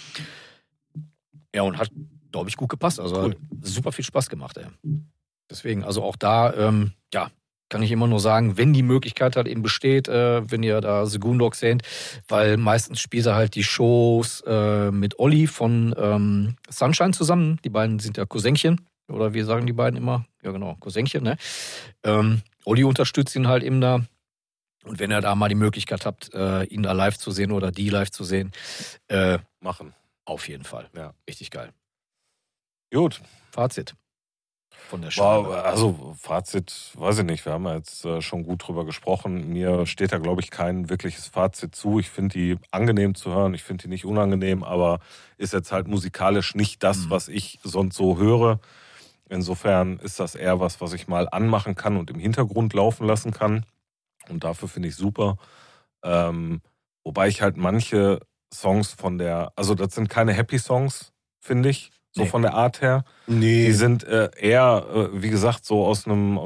Ja, und hat, glaube ich, gut gepasst. Also cool. Hat super viel Spaß gemacht, ey. Deswegen, also auch da, kann ich immer nur sagen, wenn die Möglichkeit halt eben besteht, wenn ihr da The Goondocks seht, weil meistens spielt er halt die Shows mit Olli von Sunshine zusammen. Die beiden sind ja Cousinchen, oder wir sagen die beiden immer, ja genau, Cousinchen, ne? Olli unterstützt ihn halt eben da. Und wenn ihr da mal die Möglichkeit habt, ihn da live zu sehen oder die live zu sehen, Machen. auf jeden Fall. Ja. Richtig geil. Gut. Fazit von der Show. Also Fazit, weiß ich nicht, wir haben ja jetzt schon gut drüber gesprochen. Mir steht da, glaube ich, kein wirkliches Fazit zu. Ich finde die angenehm zu hören, ich finde die nicht unangenehm, aber ist jetzt halt musikalisch nicht das, was ich sonst so höre. Insofern ist das eher was ich mal anmachen kann und im Hintergrund laufen lassen kann. Und dafür finde ich super. Wobei ich halt manche Songs also das sind keine Happy-Songs, finde ich. So von der Art her. Nee. Die sind eher, wie gesagt, so aus einem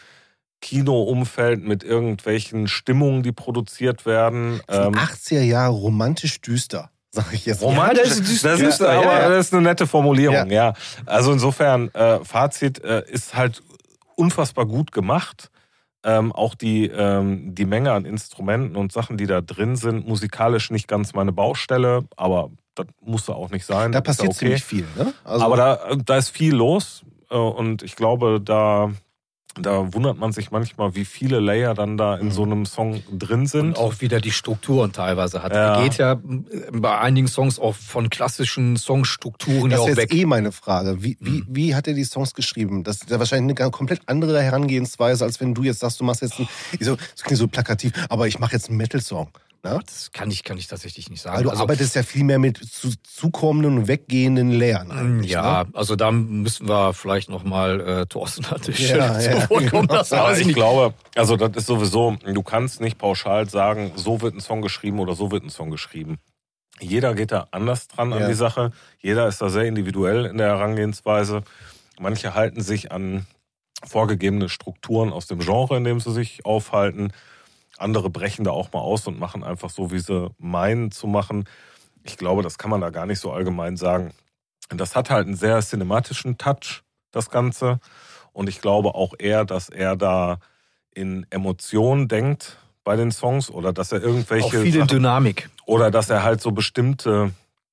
Kino-Umfeld mit irgendwelchen Stimmungen, die produziert werden. 80er Jahre romantisch düster, sag ich jetzt. Romantisch, das ist eine nette Formulierung, ja. Also insofern, Fazit ist halt unfassbar gut gemacht. Auch die Menge an Instrumenten und Sachen, die da drin sind, musikalisch nicht ganz meine Baustelle, aber das muss auch nicht sein. Da passiert ziemlich viel, ne? Also aber da ist viel los und ich glaube, da wundert man sich manchmal, wie viele Layer dann da in so einem Song drin sind. Und auch wieder die Strukturen teilweise hat. Ja. Er geht ja bei einigen Songs auch von klassischen Songstrukturen ja das auch ist weg. jetzt meine Frage. Wie hat er die Songs geschrieben? Das ist ja wahrscheinlich eine komplett andere Herangehensweise, als wenn du jetzt sagst, du machst jetzt das klingt so plakativ, aber ich mache jetzt einen Metal-Song. Ne? Das kann ich tatsächlich nicht sagen. Weil du arbeitest ja viel mehr mit zukommenden und weggehenden Layern. Ja, ne? also da müssen wir vielleicht nochmal Thorsten natürlich Ja, zu Wort kommen lassen. Aber ich glaube, also das ist sowieso, du kannst nicht pauschal sagen, so wird ein Song geschrieben oder so wird ein Song geschrieben. Jeder geht da anders dran an die Sache. Jeder ist da sehr individuell in der Herangehensweise. Manche halten sich an vorgegebene Strukturen aus dem Genre, in dem sie sich aufhalten. Andere brechen da auch mal aus und machen einfach so, wie sie meinen zu machen. Ich glaube, das kann man da gar nicht so allgemein sagen. Das hat halt einen sehr cinematischen Touch, das Ganze. Und ich glaube auch eher, dass er da in Emotionen denkt bei den Songs oder dass er irgendwelche auch viele Sachen, Dynamik. oder dass er halt so bestimmte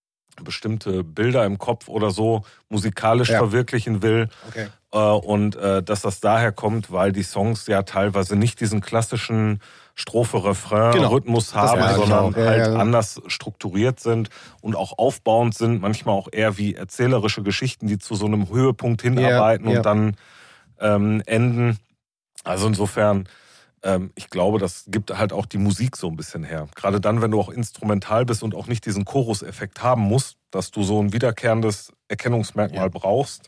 Bilder im Kopf oder so musikalisch verwirklichen will. Okay. Und dass das daher kommt, weil die Songs ja teilweise nicht diesen klassischen Strophe-Refrain-Rhythmus haben, sondern halt anders strukturiert sind und auch aufbauend sind, manchmal auch eher wie erzählerische Geschichten, die zu so einem Höhepunkt hinarbeiten und dann enden. Also insofern, ich glaube, das gibt halt auch die Musik so ein bisschen her. Gerade dann, wenn du auch instrumental bist und auch nicht diesen Chorus-Effekt haben musst, dass du so ein wiederkehrendes Erkennungsmerkmal brauchst.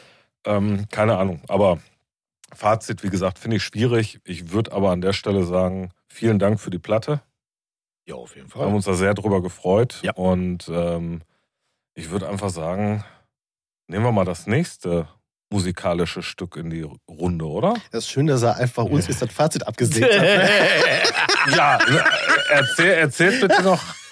Keine Ahnung, aber Fazit, wie gesagt, finde ich schwierig. Ich würde aber an der Stelle sagen, vielen Dank für die Platte. Ja, auf jeden Wir haben Fall. uns da sehr drüber gefreut. Ja. Und ich würde einfach sagen, nehmen wir mal das nächste musikalische Stück in die Runde, oder? Das ist schön, dass er einfach uns jetzt das Fazit abgesägt hat. Ja, erzählt bitte noch.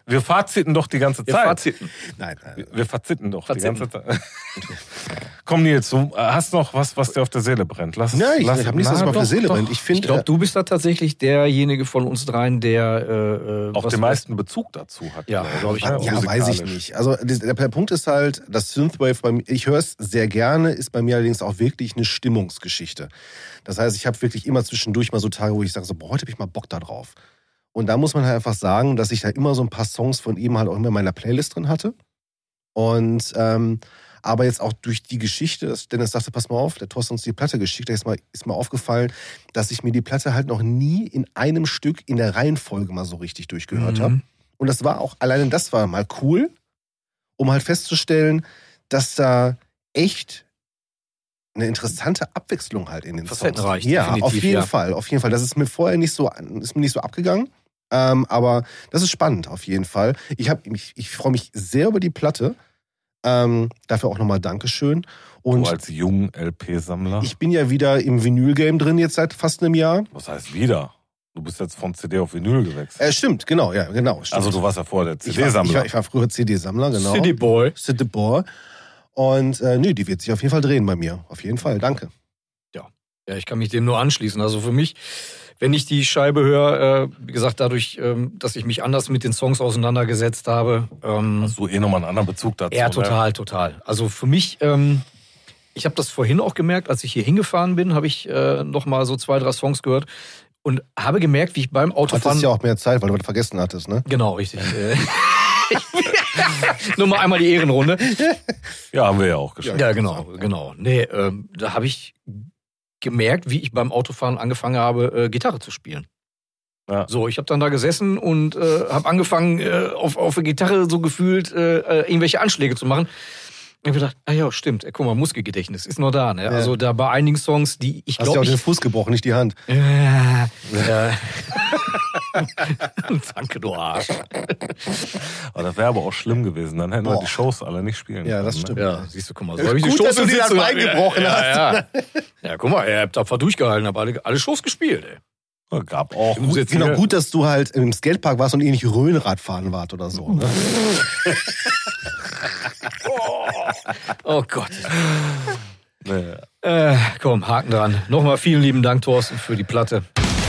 Wir faziten doch die ganze Wir Zeit. Faziten. Nein. Wir fazitten doch Faziten. die ganze Zeit. Komm, Nils, du hast noch was dir auf der Seele brennt. Nein, ich habe nichts, was mir auf der Seele brennt. Ich Ich finde, glaube, du bist da tatsächlich derjenige von uns dreien, der auch den meisten Bezug dazu hat. Ja, glaube ich auch. ja, weiß ich nicht. Also der Punkt ist halt, das Synthwave bei mir, ich höre es sehr gerne, ist bei mir allerdings auch wirklich eine Stimmungsgeschichte. Das heißt, ich habe wirklich immer zwischendurch mal so Tage, wo ich sage, so, boah, heute habe ich mal Bock da drauf. Und da muss man halt einfach sagen, dass ich da immer so ein paar Songs von ihm halt auch immer in meiner Playlist drin hatte. Und aber jetzt auch durch die Geschichte, dass Dennis sagte, pass mal auf, der Thorsten uns die Platte geschickt, da ist mir aufgefallen, dass ich mir die Platte halt noch nie in einem Stück in der Reihenfolge mal so richtig durchgehört habe. Und das war auch, alleine das war mal cool, um halt festzustellen, dass da echt eine interessante Abwechslung halt in den Songs. Facettenreich, Ja, definitiv, auf jeden ja. Fall, auf jeden Fall. Das ist mir vorher nicht so abgegangen. Aber das ist spannend, auf jeden Fall. Ich freue mich sehr über die Platte. Dafür auch nochmal Dankeschön. Und Du als jungen LP-Sammler. ich bin ja wieder im Vinyl-Game drin jetzt seit fast einem Jahr. Was heißt wieder? Du bist jetzt von CD auf Vinyl gewechselt. Stimmt, genau, ja, genau. Stimmt. Also du warst ja vorher der ich war, CD-Sammler. ich war früher CD-Sammler, genau. City Boy. City Boy. Und die wird sich auf jeden Fall drehen bei mir. Auf jeden Fall, danke. Ja, ich kann mich dem nur anschließen. Also für mich, wenn ich die Scheibe höre, wie gesagt, dadurch, dass ich mich anders mit den Songs auseinandergesetzt habe. Hast du nochmal einen anderen Bezug dazu? Ja, ne? total. Also für mich, ich habe das vorhin auch gemerkt, als ich hier hingefahren bin, habe ich noch mal so 2, 3 Songs gehört und habe gemerkt, wie ich beim Du Autofahren... hattest ja auch mehr Zeit, weil du was vergessen hattest, ne? Genau, richtig. Nur mal einmal die Ehrenrunde. Ja, haben wir ja auch geschafft. Ja, genau. Nee, da habe ich gemerkt, wie ich beim Autofahren angefangen habe, Gitarre zu spielen. Ja. So, ich habe dann da gesessen und habe angefangen, auf der Gitarre so gefühlt irgendwelche Anschläge zu machen. Ich habe gedacht, ja, stimmt, guck mal, Muskelgedächtnis ist noch da. Ne? Ja. Also da bei einigen Songs, die ich Hast ja glaube, auch den Fuß gebrochen, nicht die Hand. Ja. Danke, du Arsch. Aber das wäre aber auch schlimm gewesen. Dann hätten wir Boah. die Shows alle nicht spielen Ja, können. das ne? stimmt. Ja, siehst du, guck mal. So hab ich die Gut, Shows dass du dir das sitzen- Bein gebrochen hast. Ja, guck mal, ihr habt tapfer durchgehalten, habt alle Shows gespielt, ey. Ja, gab auch. Genau, gut, dass du halt im Skatepark warst und eh nicht Rhönrad fahren wart oder so. Ne? Oh Gott. Nee. Komm, Haken dran. Nochmal vielen lieben Dank, Thorsten, für die Platte.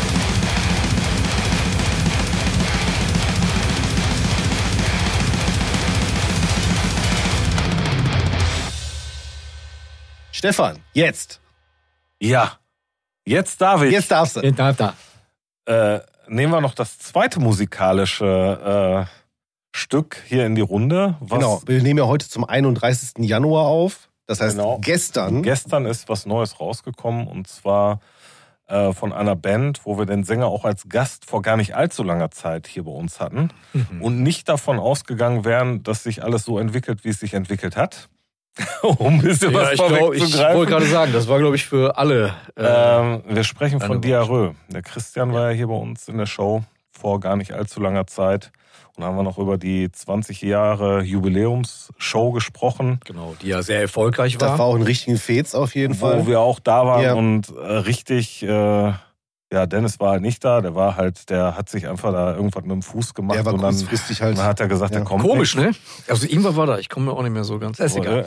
Stefan, jetzt. Ja. Jetzt darf ich. Jetzt darfst du. Da. Nehmen wir noch das zweite musikalische Stück hier in die Runde. Was Genau, wir nehmen ja heute zum 31. Januar auf. Das heißt, Genau. gestern. Gestern ist was Neues rausgekommen und zwar von einer Band, wo wir den Sänger auch als Gast vor gar nicht allzu langer Zeit hier bei uns hatten und nicht davon ausgegangen wären, dass sich alles so entwickelt, wie es sich entwickelt hat. Um ein bisschen Ja, was ich wollte vorwegzugreifen. gerade sagen, das war, glaube ich, für alle. Wir sprechen von eine Diarrhoe. Der Christian war ja hier bei uns in der Show vor gar nicht allzu langer Zeit. Und da haben wir noch über die 20 Jahre Jubiläumsshow gesprochen, Genau, die ja sehr erfolgreich Das war. war auch ein richtigen Fets auf jeden Fall. wo wir auch da waren Ja. und richtig, Dennis war halt nicht da, der hat sich einfach da irgendwas mit dem Fuß gemacht Der war und dann kurzfristig halt. hat er gesagt, Ja. er kommt Komisch, nicht. ne? Also irgendwann war da, ich komme mir auch nicht mehr so ganz. Ist egal.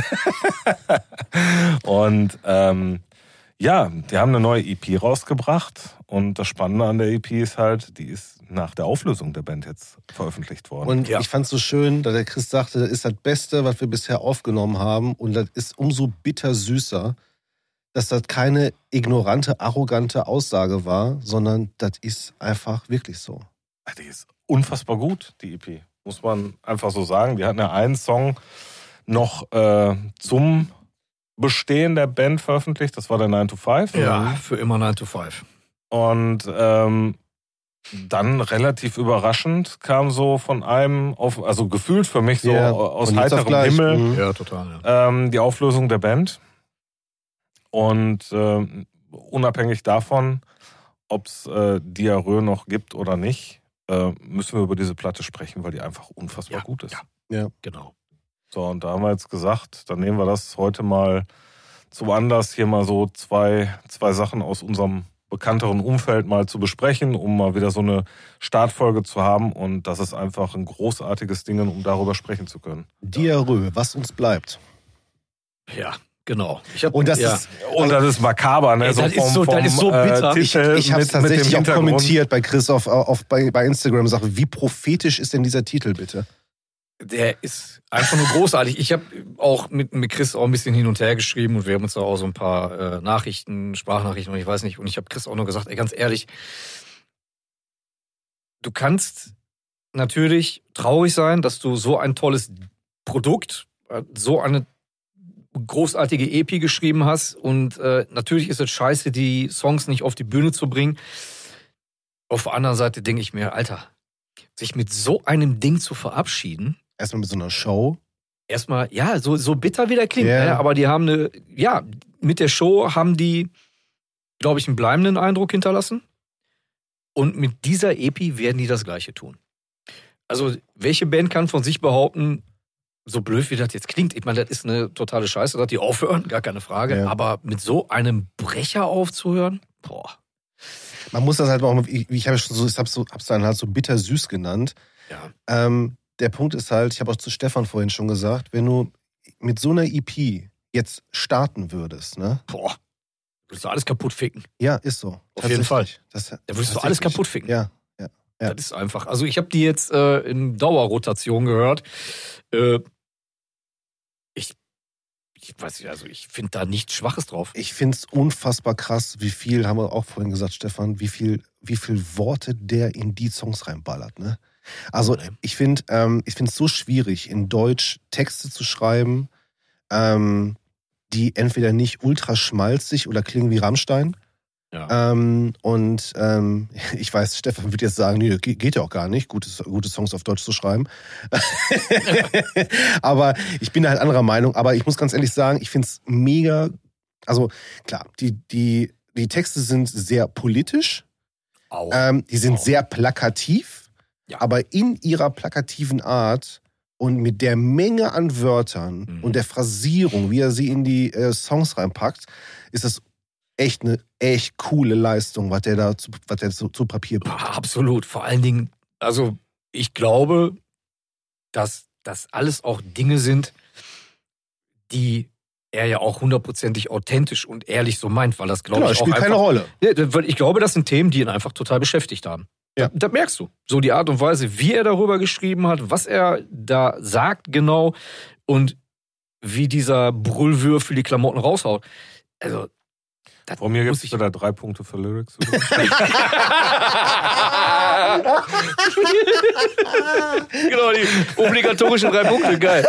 Und die haben eine neue EP rausgebracht und das Spannende an der EP ist halt, die ist nach der Auflösung der Band jetzt veröffentlicht worden. Und Ja. ich fand es so schön, dass der Chris sagte, das ist das Beste, was wir bisher aufgenommen haben. Und das ist umso bittersüßer, dass das keine ignorante, arrogante Aussage war, sondern das ist einfach wirklich so. Die ist unfassbar gut, die EP. Muss man einfach so sagen. Wir hatten ja einen Song noch zum Bestehen der Band veröffentlicht. Das war der 9 to 5. Ja, für immer 9 to 5. Und dann relativ überraschend kam so von einem, also gefühlt für mich so Ja, aus von jetzt auf heiterem gleich. Himmel, Mhm. Ja, total. Ja. die Auflösung der Band. Und unabhängig davon, ob es Diarrhoe noch gibt oder nicht, müssen wir über diese Platte sprechen, weil die einfach unfassbar Ja, gut ist. ja. Genau. So, und da haben wir jetzt gesagt, dann nehmen wir das heute mal zum Anlass, hier mal so zwei Sachen aus unserem bekannteren Umfeld mal zu besprechen, um mal wieder so eine Startfolge zu haben. Und das ist einfach ein großartiges Ding, um darüber sprechen zu können. Diarrhoe, was uns bleibt. Ja, genau. Und das ist makaber, ne? Ey, das ist so bitter. Ich habe es tatsächlich auch kommentiert bei Chris bei Instagram. Sage, wie prophetisch ist denn dieser Titel, bitte? Der ist einfach nur großartig. Ich habe auch mit Chris auch ein bisschen hin und her geschrieben und wir haben uns da auch so ein paar Sprachnachrichten und ich weiß nicht. Und ich habe Chris auch nur gesagt, ey, ganz ehrlich, du kannst natürlich traurig sein, dass du so ein tolles Produkt, so eine großartige EP geschrieben hast und natürlich ist es scheiße, die Songs nicht auf die Bühne zu bringen. Auf der anderen Seite denke ich mir, Alter, sich mit so einem Ding zu verabschieden. Erstmal mit so einer Show. Erstmal, ja, so bitter wie der klingt, ne? Aber die haben mit der Show haben die, glaube ich, einen bleibenden Eindruck hinterlassen. Und mit dieser EP werden die das Gleiche tun. Also, welche Band kann von sich behaupten, so blöd wie das jetzt klingt, ich meine, das ist eine totale Scheiße, dass die aufhören, gar keine Frage. Ja. Aber mit so einem Brecher aufzuhören, boah. Man muss das halt auch, ich hab's dann halt so bittersüß genannt. Ja. Der Punkt ist halt, ich habe auch zu Stefan vorhin schon gesagt, wenn du mit so einer EP jetzt starten würdest, ne? Boah, würdest du alles kaputt ficken. Ja, ist so. Auf jeden Fall. Da würdest du alles kaputt ficken. Ja. Das ist einfach, also ich habe die jetzt in Dauerrotation gehört. Ich weiß nicht, also ich finde da nichts Schwaches drauf. Ich finde es unfassbar krass, wie viel, haben wir auch vorhin gesagt, Stefan, wie viel Worte der in die Songs reinballert, ne? Also ich finde es so schwierig, in Deutsch Texte zu schreiben, die entweder nicht ultra schmalzig oder klingen wie Rammstein. Ja. Ich weiß, Stefan wird jetzt sagen, nee, geht ja auch gar nicht, gute Songs auf Deutsch zu schreiben. Aber ich bin da halt anderer Meinung. Aber ich muss ganz ehrlich sagen, ich finde es mega, also klar, die Texte sind sehr politisch, die sind sehr plakativ, aber in ihrer plakativen Art und mit der Menge an Wörtern und der Phrasierung, wie er sie in die Songs reinpackt, ist das echt eine coole Leistung, was der zu Papier bringt. Absolut. Vor allen Dingen, also ich glaube, dass das alles auch Dinge sind, die er ja auch hundertprozentig authentisch und ehrlich so meint, weil das, glaube ich, auch spielt keine Rolle. Ich glaube, das sind Themen, die ihn einfach total beschäftigt haben. Ja. Das merkst du. So die Art und Weise, wie er darüber geschrieben hat, was er da sagt genau und wie dieser Brüllwürfel die Klamotten raushaut. Also von mir gibt es da 3 Punkte für Lyrics. Genau, die obligatorischen 3 Punkte, geil.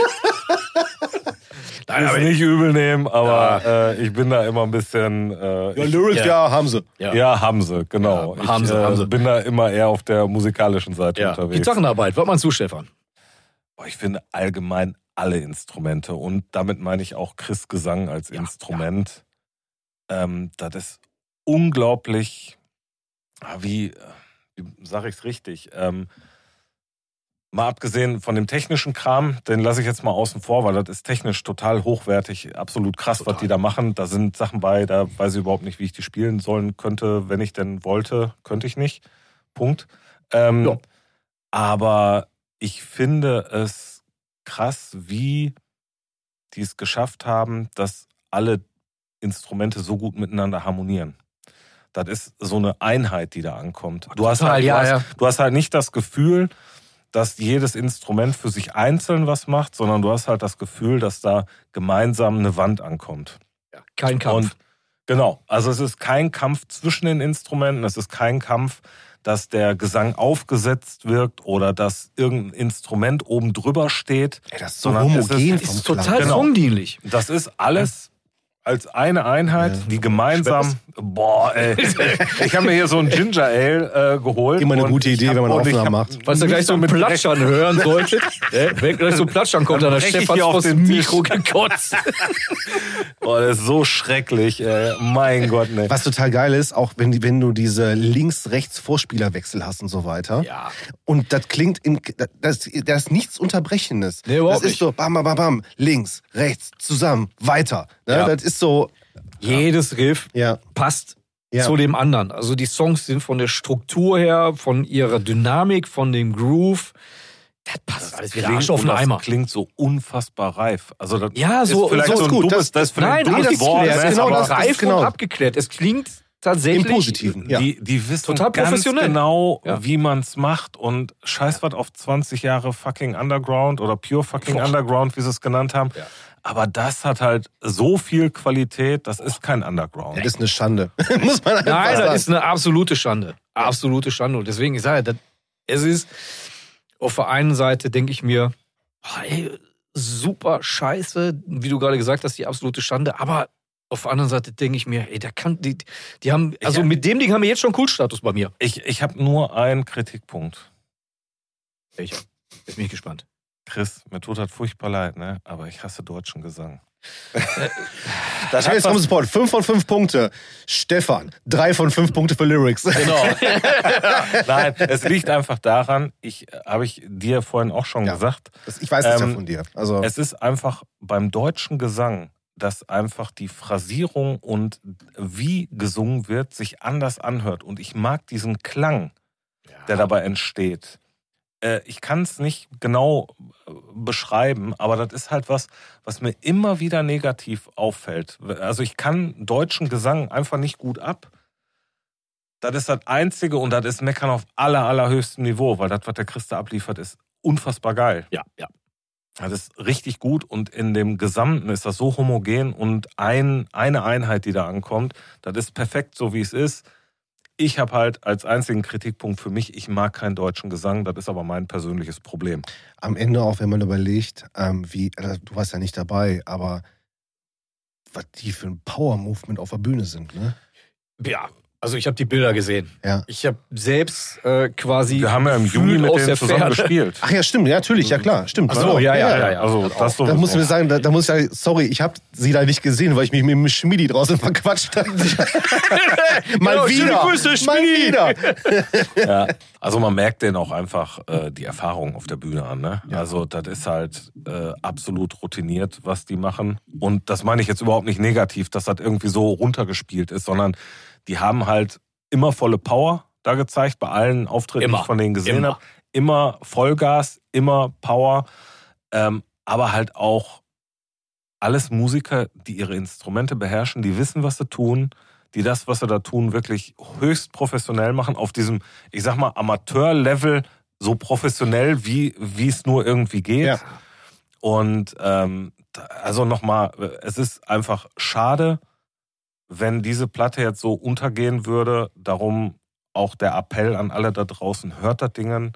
Nein, aber nicht übel nehmen, aber ich bin da immer ein bisschen... Lyrics, haben sie. Ja, haben sie, genau. Ja, haben sie. Bin da immer eher auf der musikalischen Seite unterwegs. Gitarrenarbeit, was meinst du, Stefan? Ich finde allgemein alle Instrumente und damit meine ich auch Chris Gesang als Instrument. Das ist unglaublich, wie sage ich es richtig, mal abgesehen von dem technischen Kram, den lasse ich jetzt mal außen vor, weil das ist technisch total hochwertig, absolut krass, was die da machen. Da sind Sachen bei, da weiß ich überhaupt nicht, wie ich die spielen sollen könnte. Wenn ich denn wollte, könnte ich nicht. Punkt. Aber ich finde es krass, wie die es geschafft haben, dass alle Instrumente so gut miteinander harmonieren. Das ist so eine Einheit, die da ankommt. Du hast halt nicht das Gefühl, dass jedes Instrument für sich einzeln was macht, sondern du hast halt das Gefühl, dass da gemeinsam eine Wand ankommt. Ja, kein Kampf. Genau, also es ist kein Kampf zwischen den Instrumenten, es ist kein Kampf, dass der Gesang aufgesetzt wirkt oder dass irgendein Instrument oben drüber steht. Ey, das ist so homogen. Das ist total songdienlich. Das ist alles als eine Einheit, die gemeinsam... Boah, ey. Ich habe mir hier so ein Ginger Ale geholt. Immer eine gute Idee, wenn man Aufnahmen macht. Falls ihr gleich so ein Platschern hören solltet, wenn gleich so ein Platschern kommt, dann hat Stefan aus dem Mikro gekotzt. Boah, das ist so schrecklich, ey. Mein Gott, ne. Was total geil ist, auch wenn du diese Links-Rechts-Vorspielerwechsel hast und so weiter. Ja. Und das klingt, das ist nichts Unterbrechendes. Nee, überhaupt das ist so, bam, bam, bam, bam, links, rechts, zusammen, weiter. Ne? Das ist so... Jedes Riff passt zu dem anderen. Also die Songs sind von der Struktur her, von ihrer Dynamik, von dem Groove, das passt alles wieder Arsch auf den Eimer. Das klingt so unfassbar reif. Also das ja, so ist vielleicht so so ein gut. dummes, das ist nein, ein dummes Wort. das ist genau das, reif genau. und abgeklärt. Es klingt tatsächlich Im Positiven, ja. Die wissen Total ganz professionell. genau, Ja. wie man es macht und scheiß was auf 20 Jahre fucking Underground oder Pure fucking Underground, wie sie es genannt haben. Ja. Aber das hat halt so viel Qualität, das ist kein Underground. Das ist eine Schande. Muss man einfach Nein, sagen. das ist eine absolute Schande. Absolute Schande. Und deswegen, ich sage, es ist auf der einen Seite, denke ich mir, ey, super scheiße, wie du gerade gesagt hast, die absolute Schande. Aber auf der anderen Seite denke ich mir, ey, die haben, also mit dem Ding haben wir jetzt schon Kultstatus bei mir. Ich habe nur einen Kritikpunkt. Welcher? Jetzt bin ich gespannt. Chris, mir tut das furchtbar leid, ne? Aber ich hasse deutschen Gesang. Das heißt, vom Support 5 von 5 Punkte. Stefan, 3 von 5 Punkte für Lyrics. Genau. Nein, es liegt einfach daran, habe ich dir vorhin auch schon gesagt, Ich weiß es ja von dir. Also, es ist einfach beim deutschen Gesang, dass einfach die Phrasierung und wie gesungen wird, sich anders anhört. Und ich mag diesen Klang, der dabei entsteht. Ich kann es nicht genau beschreiben, aber das ist halt was mir immer wieder negativ auffällt. Also ich kann deutschen Gesang einfach nicht gut ab. Das ist das Einzige und das ist Meckern auf allerhöchstem Niveau, weil das, was der Christa abliefert, ist unfassbar geil. Ja. Das ist richtig gut und in dem Gesamten ist das so homogen und eine Einheit, die da ankommt, das ist perfekt so, wie es ist. Ich habe halt als einzigen Kritikpunkt für mich, ich mag keinen deutschen Gesang, das ist aber mein persönliches Problem. am Ende auch, wenn man überlegt, du warst ja nicht dabei, aber was die für ein Power-Movement auf der Bühne sind, ne? Ja, also ich habe die Bilder gesehen. Ja. Ich habe selbst quasi Wir haben ja im Juni gefühlt mit aus denen der zusammen Ferne. gespielt. Ach ja, stimmt, ja, natürlich, ja klar, stimmt. Ach so, ja. Also das so. Da muss ich mir sagen, da muss ich sagen, sorry, ich habe sie da nicht gesehen, weil ich mich mit dem Schmidi draußen verquatscht habe. Mal wieder. Schöne Grüße, Mal Schmidi. wieder. Ja, also man merkt denen auch einfach die Erfahrung auf der Bühne an. Ne? Ja. Also das ist halt absolut routiniert, was die machen. Und das meine ich jetzt überhaupt nicht negativ, dass das irgendwie so runtergespielt ist, sondern die haben halt immer volle Power da gezeigt, bei allen Auftritten, die ich von denen gesehen habe. Immer Vollgas, immer Power, aber halt auch alles Musiker, die ihre Instrumente beherrschen, die wissen, was sie tun, die das, was sie da tun, wirklich höchst professionell machen, auf diesem, ich sag mal, Amateur-Level, so professionell, wie es nur irgendwie geht. Ja. Und also nochmal, es ist einfach schade, wenn diese Platte jetzt so untergehen würde. Darum auch der Appell an alle da draußen, hört das Dingen,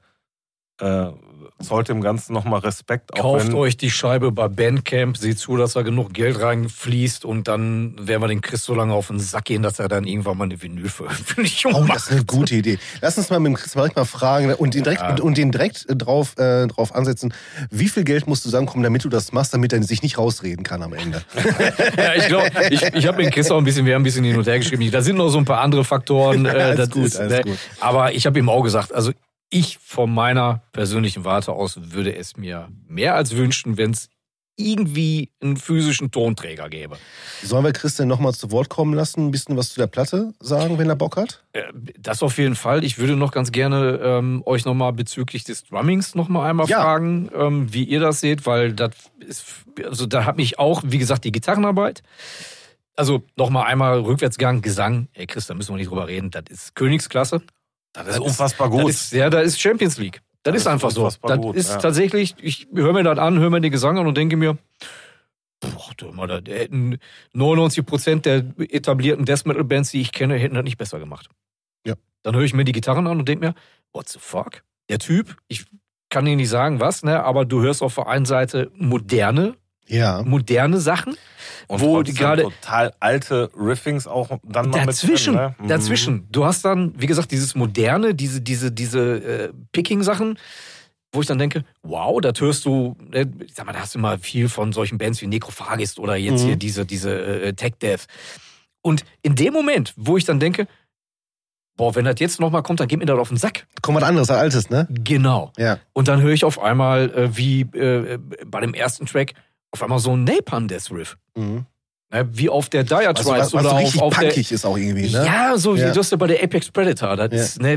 zollt dem Ganzen nochmal Respekt. Kauft euch die Scheibe bei Bandcamp, seht zu, dass da genug Geld reinfließt und dann werden wir den Chris so lange auf den Sack gehen, dass er dann irgendwann mal eine Vinylveröffentlichung Oh, macht. das ist eine gute Idee. Lass uns mal mit dem Chris direkt mal fragen und den direkt drauf ansetzen. Wie viel Geld musst du zusammenkommen, damit du das machst, damit er sich nicht rausreden kann am Ende? Ja, ich glaube, ich habe mit Chris auch wir haben ein bisschen hin und her geschrieben. Da sind noch so ein paar andere Faktoren. Alles gut. Aber ich habe ihm auch gesagt, also ich von meiner persönlichen Warte aus würde es mir mehr als wünschen, wenn es irgendwie einen physischen Tonträger gäbe. Sollen wir Chris denn nochmal zu Wort kommen lassen, ein bisschen was zu der Platte sagen, wenn er Bock hat? Das auf jeden Fall. Ich würde noch ganz gerne euch nochmal bezüglich des Drummings nochmal einmal fragen, wie ihr das seht, weil das ist, also da hat mich auch, wie gesagt, die Gitarrenarbeit. Also nochmal einmal Rückwärtsgang, Gesang. Ey Chris, da müssen wir nicht drüber reden. Das ist Königsklasse. Das ist unfassbar gut. Da ist Champions League. Das ist einfach so. Das gut, ist tatsächlich, ich höre mir das an, höre mir den Gesang an und denke mir, da hätten 99% der etablierten Death Metal Bands, die ich kenne, hätten das nicht besser gemacht. Ja. Dann höre ich mir die Gitarren an und denke mir, what the fuck? Der Typ, ich kann dir nicht sagen was, ne, aber du hörst auf der einen Seite moderne Sachen. Und wo die gerade total alte Riffings auch dann mal dazwischen, mit drin, ne? Dazwischen. Du hast dann, wie gesagt, dieses moderne, diese Picking-Sachen, wo ich dann denke, wow, das hörst du, ich sag mal, da hast du mal viel von solchen Bands wie Necrophagist oder jetzt hier diese Tech Death. Und in dem Moment, wo ich dann denke, boah, wenn das jetzt nochmal kommt, dann geht mir das auf den Sack. Kommt was anderes als Altes, ne? Genau. Ja. Und dann höre ich auf einmal, wie bei dem ersten Track, auf einmal so ein Napalm Death Riff. Mhm. Wie auf der Diatrice was oder so richtig auf der... punkig ist auch irgendwie, ne? Ja, so Ja. wie das ja bei der Apex Predator. Das ist, ne,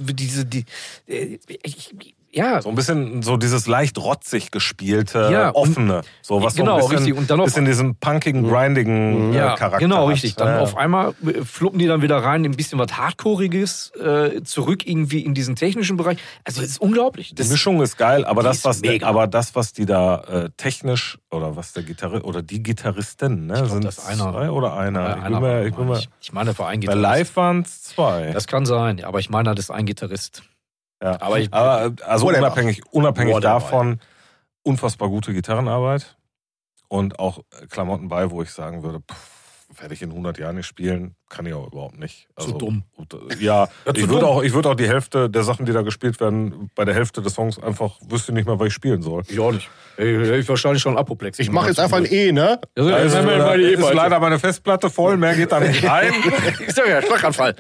ja. So ein bisschen so dieses leicht rotzig gespielte, Ja, und- offene. So was genau, so ein bisschen, richtig. Und dann auf- bisschen diesen punkigen, grindigen Ja, Charakter genau, hat. richtig. Dann Ja. auf einmal fluppen die dann wieder rein, ein bisschen was Hardcoreiges, zurück irgendwie in diesen technischen Bereich. Also das ist unglaublich. Die Mischung ist geil, aber die das, ist was mega. was die da technisch oder was der Gitarrist oder die Gitarristin, ne, glaub, sind das ist einer. zwei oder einer? Ich bin mir, Ich meine, das war ein bei Gitarrist. Live waren es zwei. Das kann sein, aber ich meine, das ist ein Gitarrist. Ja. Aber also Whatever. unabhängig Whatever. davon, unfassbar gute Gitarrenarbeit und auch Klamotten bei, wo ich sagen würde, werde ich in 100 Jahren nicht spielen, kann ich auch überhaupt nicht. Zu dumm. Ja, Ja, zu ich würde dumm. auch die Hälfte der Sachen, die da gespielt werden, bei der Hälfte des Songs einfach wüsste nicht mehr, was ich spielen soll. Ich auch nicht. Ich wahrscheinlich schon Apoplexie. Ich mache jetzt einfach ein E, ne? Also, Also, ist ist leider meine Festplatte voll, mehr geht da nicht rein. Ich sag ja, Schlaganfall.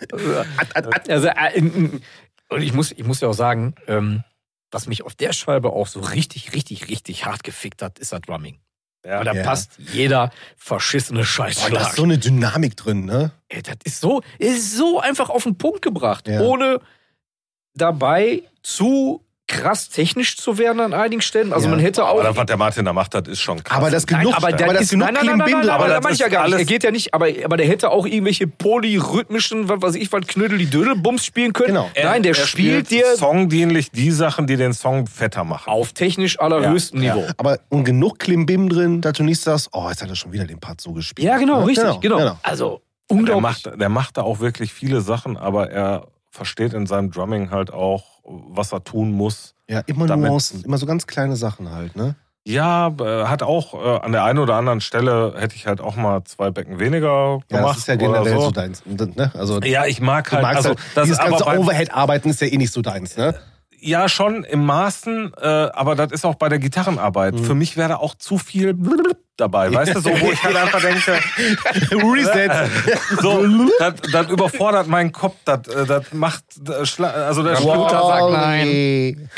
Also, und ich muss ja auch sagen, was mich auf der Scheibe auch so richtig hart gefickt hat, ist das Drumming. Ja. Weil da Ja. passt jeder verschissene Boah, Scheißschlag. da ist so eine Dynamik drin, ne? Ey, das ist so einfach auf den Punkt gebracht, Ja. ohne dabei zu krass technisch zu werden an einigen Stellen. Also Ja. man hätte Aber auch... das, was der Martin da macht, das ist schon krass. Aber das Nein, genug, aber aber der das ist, genug nein, Klimbindel. aber das das meine ich ja ist gar nicht. alles- Er geht ja nicht, aber der hätte auch irgendwelche polyrhythmischen, was weiß ich, was Knödel-Dödel-Bums spielen können. Genau. Nein, der er spielt dir songdienlich die Sachen, die den Song fetter machen. auf technisch allerhöchstem Ja, Niveau. Aber und genug Klimbim drin, dass du nicht sagst, oh, jetzt hat er schon wieder den Part so gespielt. Ja, genau, Ne? richtig, genau. Also, unglaublich. Der macht da auch wirklich viele Sachen, aber er versteht in seinem Drumming halt auch, was er tun muss. Ja, immer Damit- Nuancen, immer so ganz kleine Sachen halt, ne? Ja, hat auch an der einen oder anderen Stelle hätte ich halt auch mal 2 Becken weniger Ja, gemacht. das ist ja oder generell so so. deins. Ne? Also, Ja, ich mag du halt, magst also halt das dieses aber ganze beim- Overhead-Arbeiten ist ja eh nicht so deins, ne? Ja, schon im Maßen, aber das ist auch bei der Gitarrenarbeit. Für mich wäre da auch zu viel dabei, weißt du, so, wo ich halt einfach denke, Reset. so, das überfordert meinen Kopf, das macht, also der Computer sagt nein.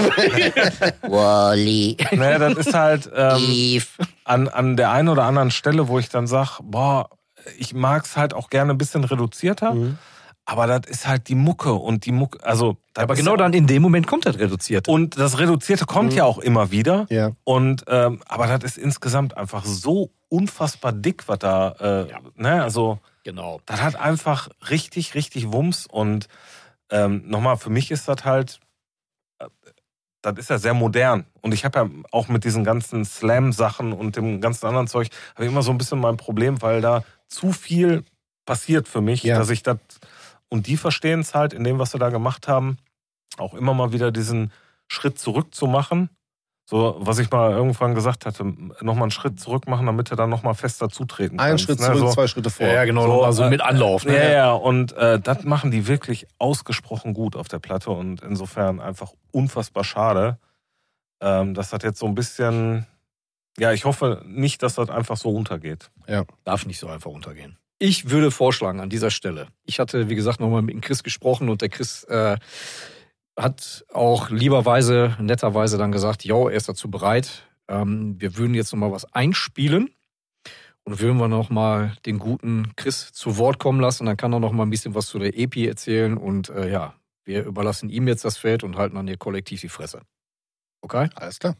Wally. Ne, das ist halt Eve. an der einen oder anderen Stelle, wo ich dann sag, boah, ich mag's halt auch gerne ein bisschen reduzierter, aber das ist halt die Mucke und die Mucke, also das Aber ist genau ja, dann in dem Moment kommt das Reduzierte. und das Reduzierte kommt ja auch immer wieder. Ja. Und aber das ist insgesamt einfach so unfassbar dick, was da, ne, also Genau. das hat einfach richtig, richtig Wumms und nochmal, für mich ist das halt, das ist ja sehr modern. Und ich habe ja auch mit diesen ganzen Slam-Sachen und dem ganzen anderen Zeug, habe ich immer so ein bisschen mein Problem, weil da zu viel passiert für mich, Ja. dass ich das, und die verstehen es halt in dem, was sie da gemacht haben, auch immer mal wieder diesen Schritt zurück zu machen. So, was ich mal irgendwann gesagt hatte, nochmal einen Schritt zurück machen, damit du dann nochmal fester zutreten Einen kannst. Schritt ne? zurück, So, 2 Schritte vor. Ja, genau, So, nochmal so mit Anlauf. Ne? ja, ja, und das machen die wirklich ausgesprochen gut auf der Platte und insofern einfach unfassbar schade, dass das jetzt so ein bisschen, ja, ich hoffe nicht, dass das einfach so untergeht. Darf nicht so einfach untergehen. Ich würde vorschlagen an dieser Stelle. Ich hatte, wie gesagt, nochmal mit dem Chris gesprochen und der Chris hat auch netterweise dann gesagt, jo, er ist dazu bereit. Wir würden jetzt nochmal was einspielen und würden wir nochmal den guten Chris zu Wort kommen lassen. Dann kann er nochmal ein bisschen was zu der EP erzählen und ja, wir überlassen ihm jetzt das Feld und halten dann hier kollektiv die Fresse. Okay? Alles klar.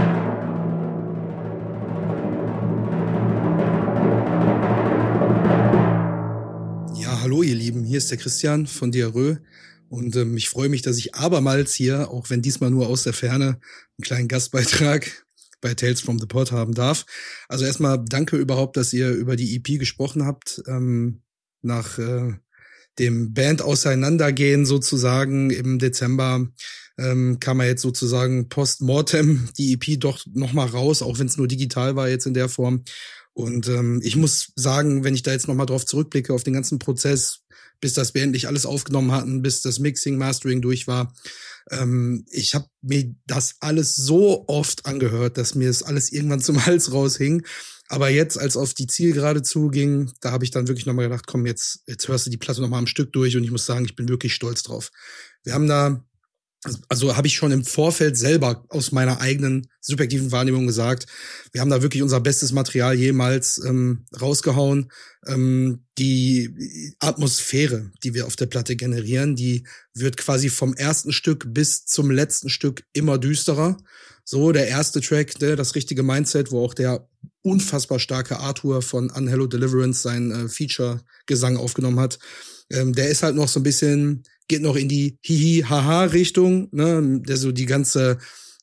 Ja, hallo ihr Lieben, hier ist der Christian von Diarrhoe und ich freue mich, dass ich abermals hier, auch wenn diesmal nur aus der Ferne, einen kleinen Gastbeitrag bei Tales from the Pod haben darf. Also erstmal danke überhaupt, dass ihr über die EP gesprochen habt, nach dem Band-Auseinandergehen sozusagen im Dezember kam er jetzt sozusagen post-mortem die EP doch nochmal raus, auch wenn es nur digital war jetzt in der Form. Und ich muss sagen, wenn ich da jetzt nochmal drauf zurückblicke, auf den ganzen Prozess, bis das wir endlich alles aufgenommen hatten, bis das Mixing, Mastering durch war, ich habe mir das alles so oft angehört, dass mir das alles irgendwann zum Hals raushing. Aber jetzt, als auf die Zielgerade zuging, da habe ich dann wirklich nochmal gedacht, komm, jetzt hörst du die Platte nochmal am Stück durch und ich muss sagen, ich bin wirklich stolz drauf. Wir haben da Also habe ich schon im Vorfeld selber aus meiner eigenen subjektiven Wahrnehmung gesagt, wir haben da wirklich unser bestes Material jemals rausgehauen. Die Atmosphäre, die wir auf der Platte generieren, die wird quasi vom ersten Stück bis zum letzten Stück immer düsterer. So, der erste Track, das richtige Mindset, wo auch der unfassbar starke Arthur von Unhello Deliverance sein Feature-Gesang aufgenommen hat. Der ist halt noch so ein bisschen, geht noch in die Hihi-Haha-Richtung, ne, der so die ganze,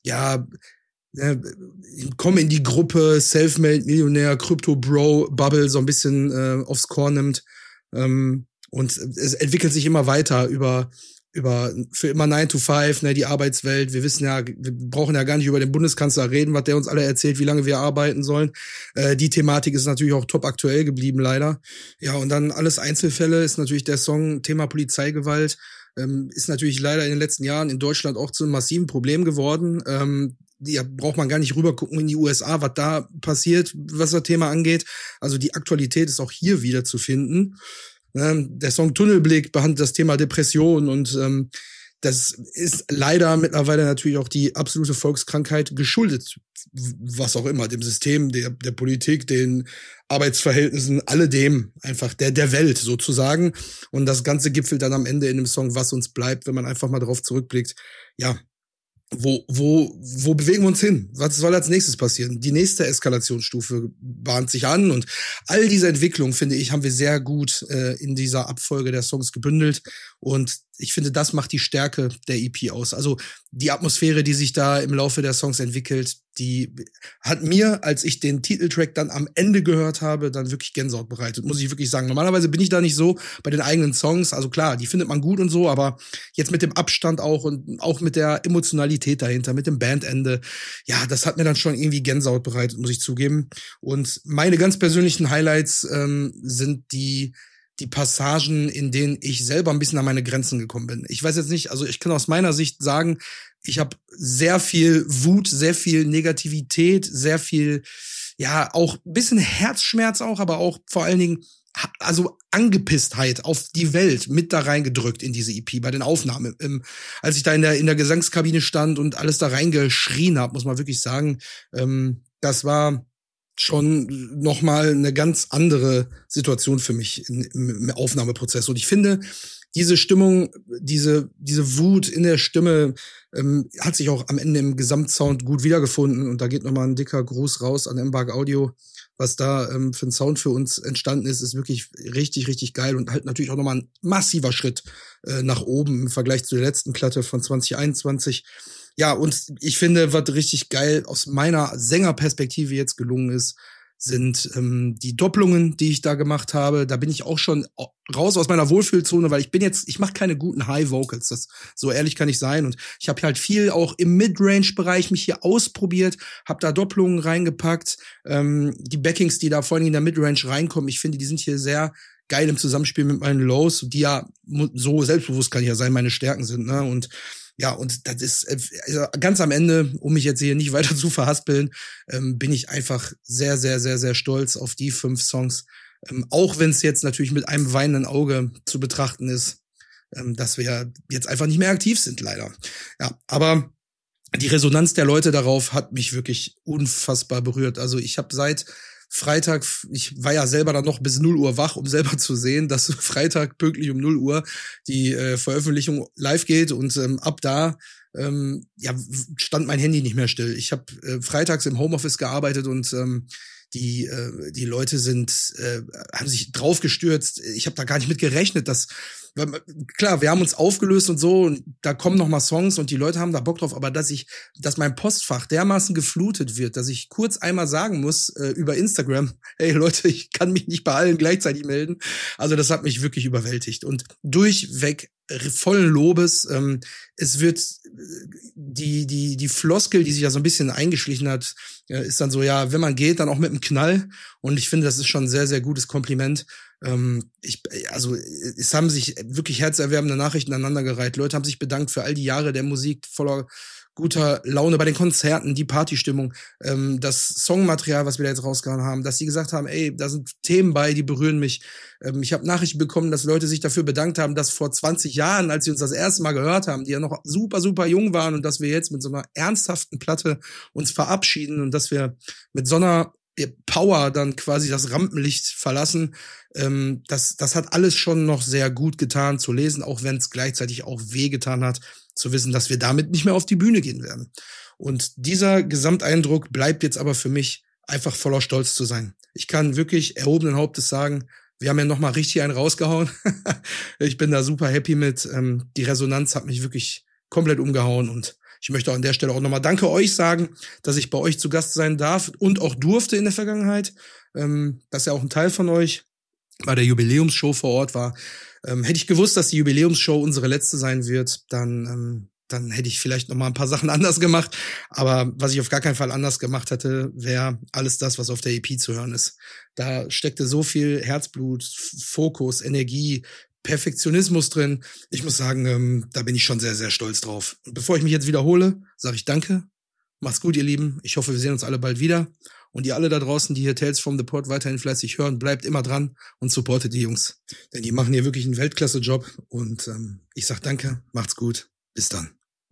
komm in die Gruppe, Selfmade, Millionär, Crypto-Bro-Bubble so ein bisschen aufs Korn nimmt. Und es entwickelt sich immer weiter über für immer 9 to 5, ne, die Arbeitswelt. Wir wissen ja, wir brauchen ja gar nicht über den Bundeskanzler reden, was der uns alle erzählt, wie lange wir arbeiten sollen. Die Thematik ist natürlich auch top aktuell geblieben, leider. Ja, und dann alles Einzelfälle ist natürlich der Song Thema Polizeigewalt. Ist natürlich leider in den letzten Jahren in Deutschland auch zu einem massiven Problem geworden. Braucht man gar nicht rüber gucken in die USA, was da passiert, was das Thema angeht. Also die Aktualität ist auch hier wieder zu finden. Der Song Tunnelblick behandelt das Thema Depression und das ist leider mittlerweile natürlich auch die absolute Volkskrankheit geschuldet, was auch immer, dem System, der Politik, den Arbeitsverhältnissen, alledem einfach der Welt sozusagen. Und das Ganze gipfelt dann am Ende in dem Song Was uns bleibt, wenn man einfach mal drauf zurückblickt. Ja, wo bewegen wir uns hin? Was soll als nächstes passieren? Die nächste Eskalationsstufe bahnt sich an und all diese Entwicklung, finde ich, haben wir sehr gut in dieser Abfolge der Songs gebündelt und ich finde, das macht die Stärke der EP aus. Also die Atmosphäre, die sich da im Laufe der Songs entwickelt, die hat mir, als ich den Titeltrack dann am Ende gehört habe, dann wirklich Gänsehaut bereitet, muss ich wirklich sagen. Normalerweise bin ich da nicht so bei den eigenen Songs. Also klar, die findet man gut und so, aber jetzt mit dem Abstand auch und auch mit der Emotionalität dahinter, mit dem Bandende, ja, das hat mir dann schon irgendwie Gänsehaut bereitet, muss ich zugeben. Und meine ganz persönlichen Highlights sind die Passagen, in denen ich selber ein bisschen an meine Grenzen gekommen bin. Ich weiß jetzt nicht, also ich kann aus meiner Sicht sagen, ich habe sehr viel Wut, sehr viel Negativität, sehr viel, ja, auch ein bisschen Herzschmerz auch, aber auch vor allen Dingen, also Angepisstheit auf die Welt mit da reingedrückt in diese EP bei den Aufnahmen. Als ich da in der Gesangskabine stand und alles da reingeschrien habe, muss man wirklich sagen, das war schon nochmal eine ganz andere Situation für mich im Aufnahmeprozess. Und ich finde, diese Stimmung, diese Wut in der Stimme hat sich auch am Ende im Gesamtsound gut wiedergefunden. Und da geht nochmal ein dicker Gruß raus an Embark Audio. Was da für ein Sound für uns entstanden ist wirklich richtig, richtig geil und halt natürlich auch nochmal ein massiver Schritt nach oben im Vergleich zu der letzten Platte von 2021. Ja, und ich finde, was richtig geil aus meiner Sängerperspektive jetzt gelungen ist, sind die Doppelungen, die ich da gemacht habe. Da bin ich auch schon raus aus meiner Wohlfühlzone, weil ich mache keine guten High Vocals. Das, so ehrlich kann ich sein. Und ich habe halt viel auch im Mid-Range-Bereich mich hier ausprobiert, habe da Doppelungen reingepackt. Die Backings, die da vor allem in der Mid-Range reinkommen, ich finde, die sind hier sehr geil im Zusammenspiel mit meinen Lows, die ja so selbstbewusst kann ich ja sein, meine Stärken sind, ne? Und ja, und das ist also ganz am Ende, um mich jetzt hier nicht weiter zu verhaspeln, bin ich einfach sehr, sehr, sehr, sehr stolz auf die 5 Songs. Auch wenn es jetzt natürlich mit einem weinenden Auge zu betrachten ist, dass wir jetzt einfach nicht mehr aktiv sind, leider. Ja, aber die Resonanz der Leute darauf hat mich wirklich unfassbar berührt. Also ich habe seit Freitag, ich war ja selber dann noch bis 0 Uhr wach, um selber zu sehen, dass Freitag pünktlich um 0 Uhr die Veröffentlichung live geht und ab da stand mein Handy nicht mehr still. Ich habe freitags im Homeoffice gearbeitet und die Leute haben sich draufgestürzt. Ich habe da gar nicht mit gerechnet, dass klar, wir haben uns aufgelöst und so und da kommen noch mal Songs und die Leute haben da Bock drauf, aber dass mein Postfach dermaßen geflutet wird, dass ich kurz einmal sagen muss über Instagram, hey Leute, ich kann mich nicht bei allen gleichzeitig melden. Also das hat mich wirklich überwältigt und durchweg vollen Lobes. Es wird die Floskel, die sich ja so ein bisschen eingeschlichen hat, ist dann so, ja, wenn man geht, dann auch mit einem Knall. Und ich finde, das ist schon ein sehr, sehr gutes Kompliment. Es haben sich wirklich herzerwärmende Nachrichten aneinandergereiht. Leute haben sich bedankt für all die Jahre der Musik voller guter Laune bei den Konzerten, die Partystimmung, das Songmaterial, was wir da jetzt rausgehauen haben, dass sie gesagt haben, ey, da sind Themen bei, die berühren mich. Ich habe Nachrichten bekommen, dass Leute sich dafür bedankt haben, dass vor 20 Jahren, als sie uns das erste Mal gehört haben, die ja noch super, super super jung waren und dass wir jetzt mit so einer ernsthaften Platte uns verabschieden und dass wir mit so einer Power dann quasi das Rampenlicht verlassen, das hat alles schon noch sehr gut getan zu lesen, auch wenn es gleichzeitig auch wehgetan hat, zu wissen, dass wir damit nicht mehr auf die Bühne gehen werden. Und dieser Gesamteindruck bleibt jetzt aber für mich einfach voller Stolz zu sein. Ich kann wirklich erhobenen Hauptes sagen, wir haben ja nochmal richtig einen rausgehauen. Ich bin da super happy mit. Die Resonanz hat mich wirklich komplett umgehauen und ich möchte an der Stelle auch nochmal Danke euch sagen, dass ich bei euch zu Gast sein darf und auch durfte in der Vergangenheit. Das ist ja auch ein Teil von euch bei der Jubiläumsshow vor Ort war. Hätte ich gewusst, dass die Jubiläumsshow unsere letzte sein wird, dann hätte ich vielleicht noch mal ein paar Sachen anders gemacht. Aber was ich auf gar keinen Fall anders gemacht hätte, wäre alles das, was auf der EP zu hören ist. Da steckte so viel Herzblut, Fokus, Energie, Perfektionismus drin. Ich muss sagen, da bin ich schon sehr, sehr stolz drauf. Und bevor ich mich jetzt wiederhole, sage ich Danke. Macht's gut, ihr Lieben. Ich hoffe, wir sehen uns alle bald wieder. Und ihr alle da draußen, die hier Tales from the Port weiterhin fleißig hören, bleibt immer dran und supportet die Jungs. Denn die machen hier wirklich einen Weltklasse-Job. Und ich sag Danke, macht's gut. Bis dann.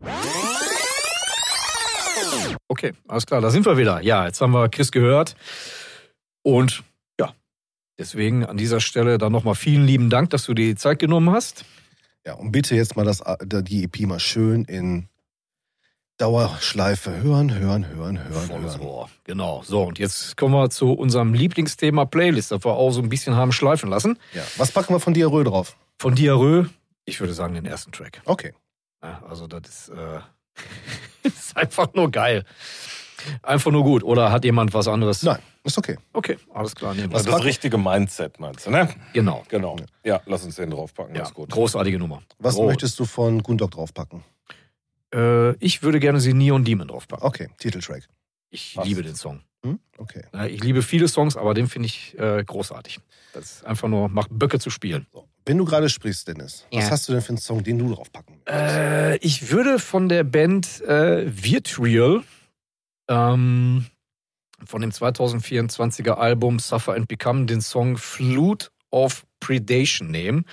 Okay, alles klar, da sind wir wieder. Ja, jetzt haben wir Chris gehört. Und ja, deswegen an dieser Stelle dann nochmal vielen lieben Dank, dass du dir die Zeit genommen hast. Ja, und bitte jetzt mal die EP mal schön in Dauerschleife hören. Volles Rohr. Genau. So, und jetzt kommen wir zu unserem Lieblingsthema Playlist, das wir auch so ein bisschen haben schleifen lassen. Ja. Was packen wir von Diarrhoe drauf? Von Diarrhoe, ich würde sagen, den ersten Track. Okay. Ja, also das ist, ist einfach nur geil. Einfach nur gut. Oder hat jemand was anderes? Nein, ist okay. Okay, alles klar. Nehmen wir. Also das richtige Mindset meinst du, ne? Genau. Genau. Ja, lass uns den draufpacken. Ja, Das ist gut. großartige Nummer. Was möchtest du von Gundog draufpacken? Ich würde gerne sie Neon Demon draufpacken. Okay, Titeltrack. Ich liebe den Song. Okay. Ich liebe viele Songs, aber den finde ich großartig. Das ist einfach nur, macht Böcke zu spielen. So. Wenn du gerade sprichst, Dennis, was hast du denn für einen Song, den du draufpacken willst? Ich würde von der Band Virtual von dem 2024er Album Suffer and Become den Song Flute of Predation nehmen.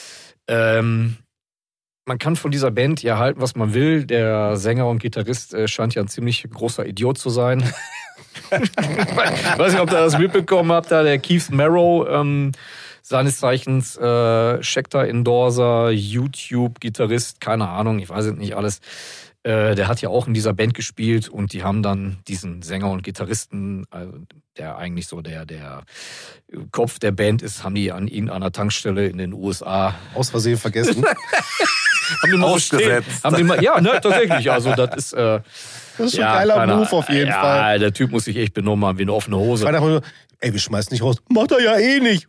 Man kann von dieser Band ja halten, was man will. Der Sänger und Gitarrist scheint ja ein ziemlich großer Idiot zu sein. Ich weiß nicht, ob ihr das mitbekommen habt, da der Keith Marrow, seines Zeichens Schecter-Endorser, YouTube-Gitarrist, keine Ahnung, ich weiß es nicht alles. Der hat ja auch in dieser Band gespielt und die haben dann diesen Sänger und Gitarristen, der eigentlich so der Kopf der Band ist, haben die an irgendeiner Tankstelle in den USA aus Versehen vergessen. haben die mal Ausgesetzt. Ja, ne, tatsächlich. Also das ist das ist schon ein geiler Move auf jeden Fall. Ja, der Typ muss sich echt benommen haben wie eine offene Hose. Ey, wir schmeißen nicht raus. Macht er ja eh nicht.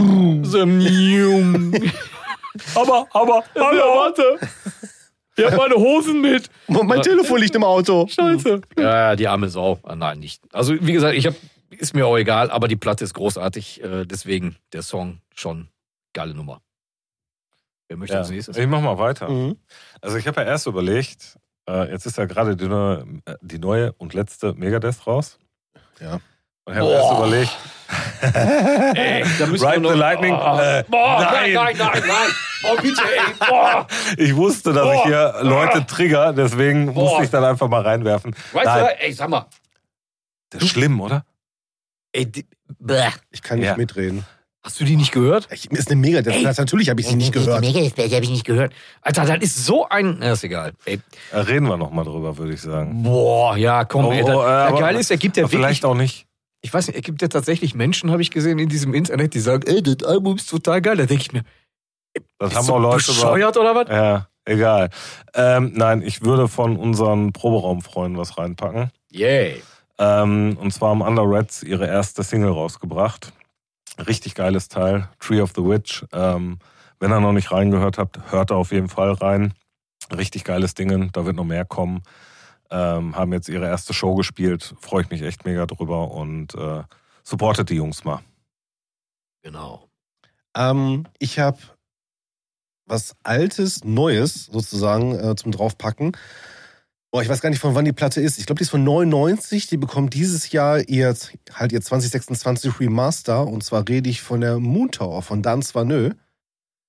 aber, warte. Ich hab meine Hosen mit. Mein Telefon liegt im Auto. Scheiße. Ja, die arme Sau. Nein, nicht. Also, wie gesagt, ist mir auch egal, aber die Platte ist großartig. Deswegen der Song schon geile Nummer. Wer möchte als nächstes? Ich mach mal weiter. Also, ich habe ja erst überlegt, jetzt ist ja gerade die neue und letzte Megadeth raus. Ja. Und ich habe erst überlegt. Ey, da müssen Ride wir the Lightning. Nein. Oh, bitte, ey. Boah. Ich wusste, dass ich hier Leute trigger, deswegen musste ich dann einfach mal reinwerfen. Weißt du, ey, sag mal. Das ist schlimm, oder? Ey, ich kann nicht mitreden. Hast du die nicht gehört? Ist eine Megadeth. Natürlich habe ich sie nicht gehört. Die habe ich nicht gehört. Alter, das ist so ein... ist egal. Ey. Reden wir noch mal drüber, würde ich sagen. Boah, ja, komm. Ey, geil ist, er gibt ja vielleicht wirklich... auch nicht. Ich weiß nicht, er gibt ja tatsächlich Menschen, habe ich gesehen in diesem Internet, die sagen, ey, das Album ist total geil. Da denke ich mir, das haben auch Leute bescheuert oder was? Ja, egal. Nein, ich würde von unseren Proberaumfreunden was reinpacken. Yay. Und zwar haben Under Rats ihre erste Single rausgebracht. Richtig geiles Teil, Tree of the Witch. Wenn ihr noch nicht reingehört habt, hört da auf jeden Fall rein. Richtig geiles Ding, da wird noch mehr kommen. Haben jetzt ihre erste Show gespielt. Freue ich mich echt mega drüber und supportet die Jungs mal. Genau. Ich habe was Altes, Neues sozusagen zum Draufpacken. Boah, ich weiß gar nicht, von wann die Platte ist. Ich glaube, die ist von 99. Die bekommt dieses Jahr ihr 2026 Remaster. Und zwar rede ich von der Moon Tower von Dan Swanö.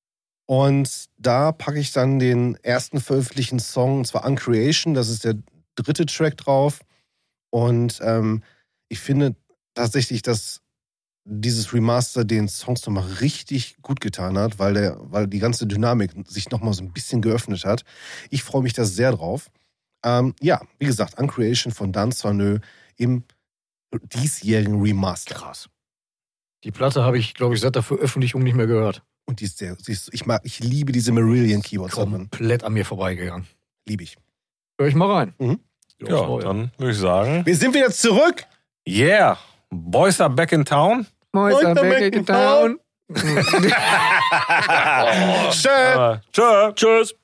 Und da packe ich dann den ersten veröffentlichten Song, und zwar Uncreation. Das ist der 3. Track drauf. Und ich finde tatsächlich, dass dieses Remaster den Songs nochmal richtig gut getan hat, weil die ganze Dynamik sich nochmal so ein bisschen geöffnet hat. Ich freue mich da sehr drauf. Ja, wie gesagt, Uncreation von Dan Swanö im diesjährigen Remaster. Krass. Die Platte habe ich, glaube ich, seit der Veröffentlichung nicht mehr gehört. Und die ist ich liebe diese Marillion Keyboards. Komplett an mir vorbeigegangen. Liebe ich. Hör ich mal rein. Mhm. Ja, dann würde ich sagen, Wir sind wieder zurück. yeah, Boys are back in town. Boys are back in town. Schön. Tschö. Tschüss.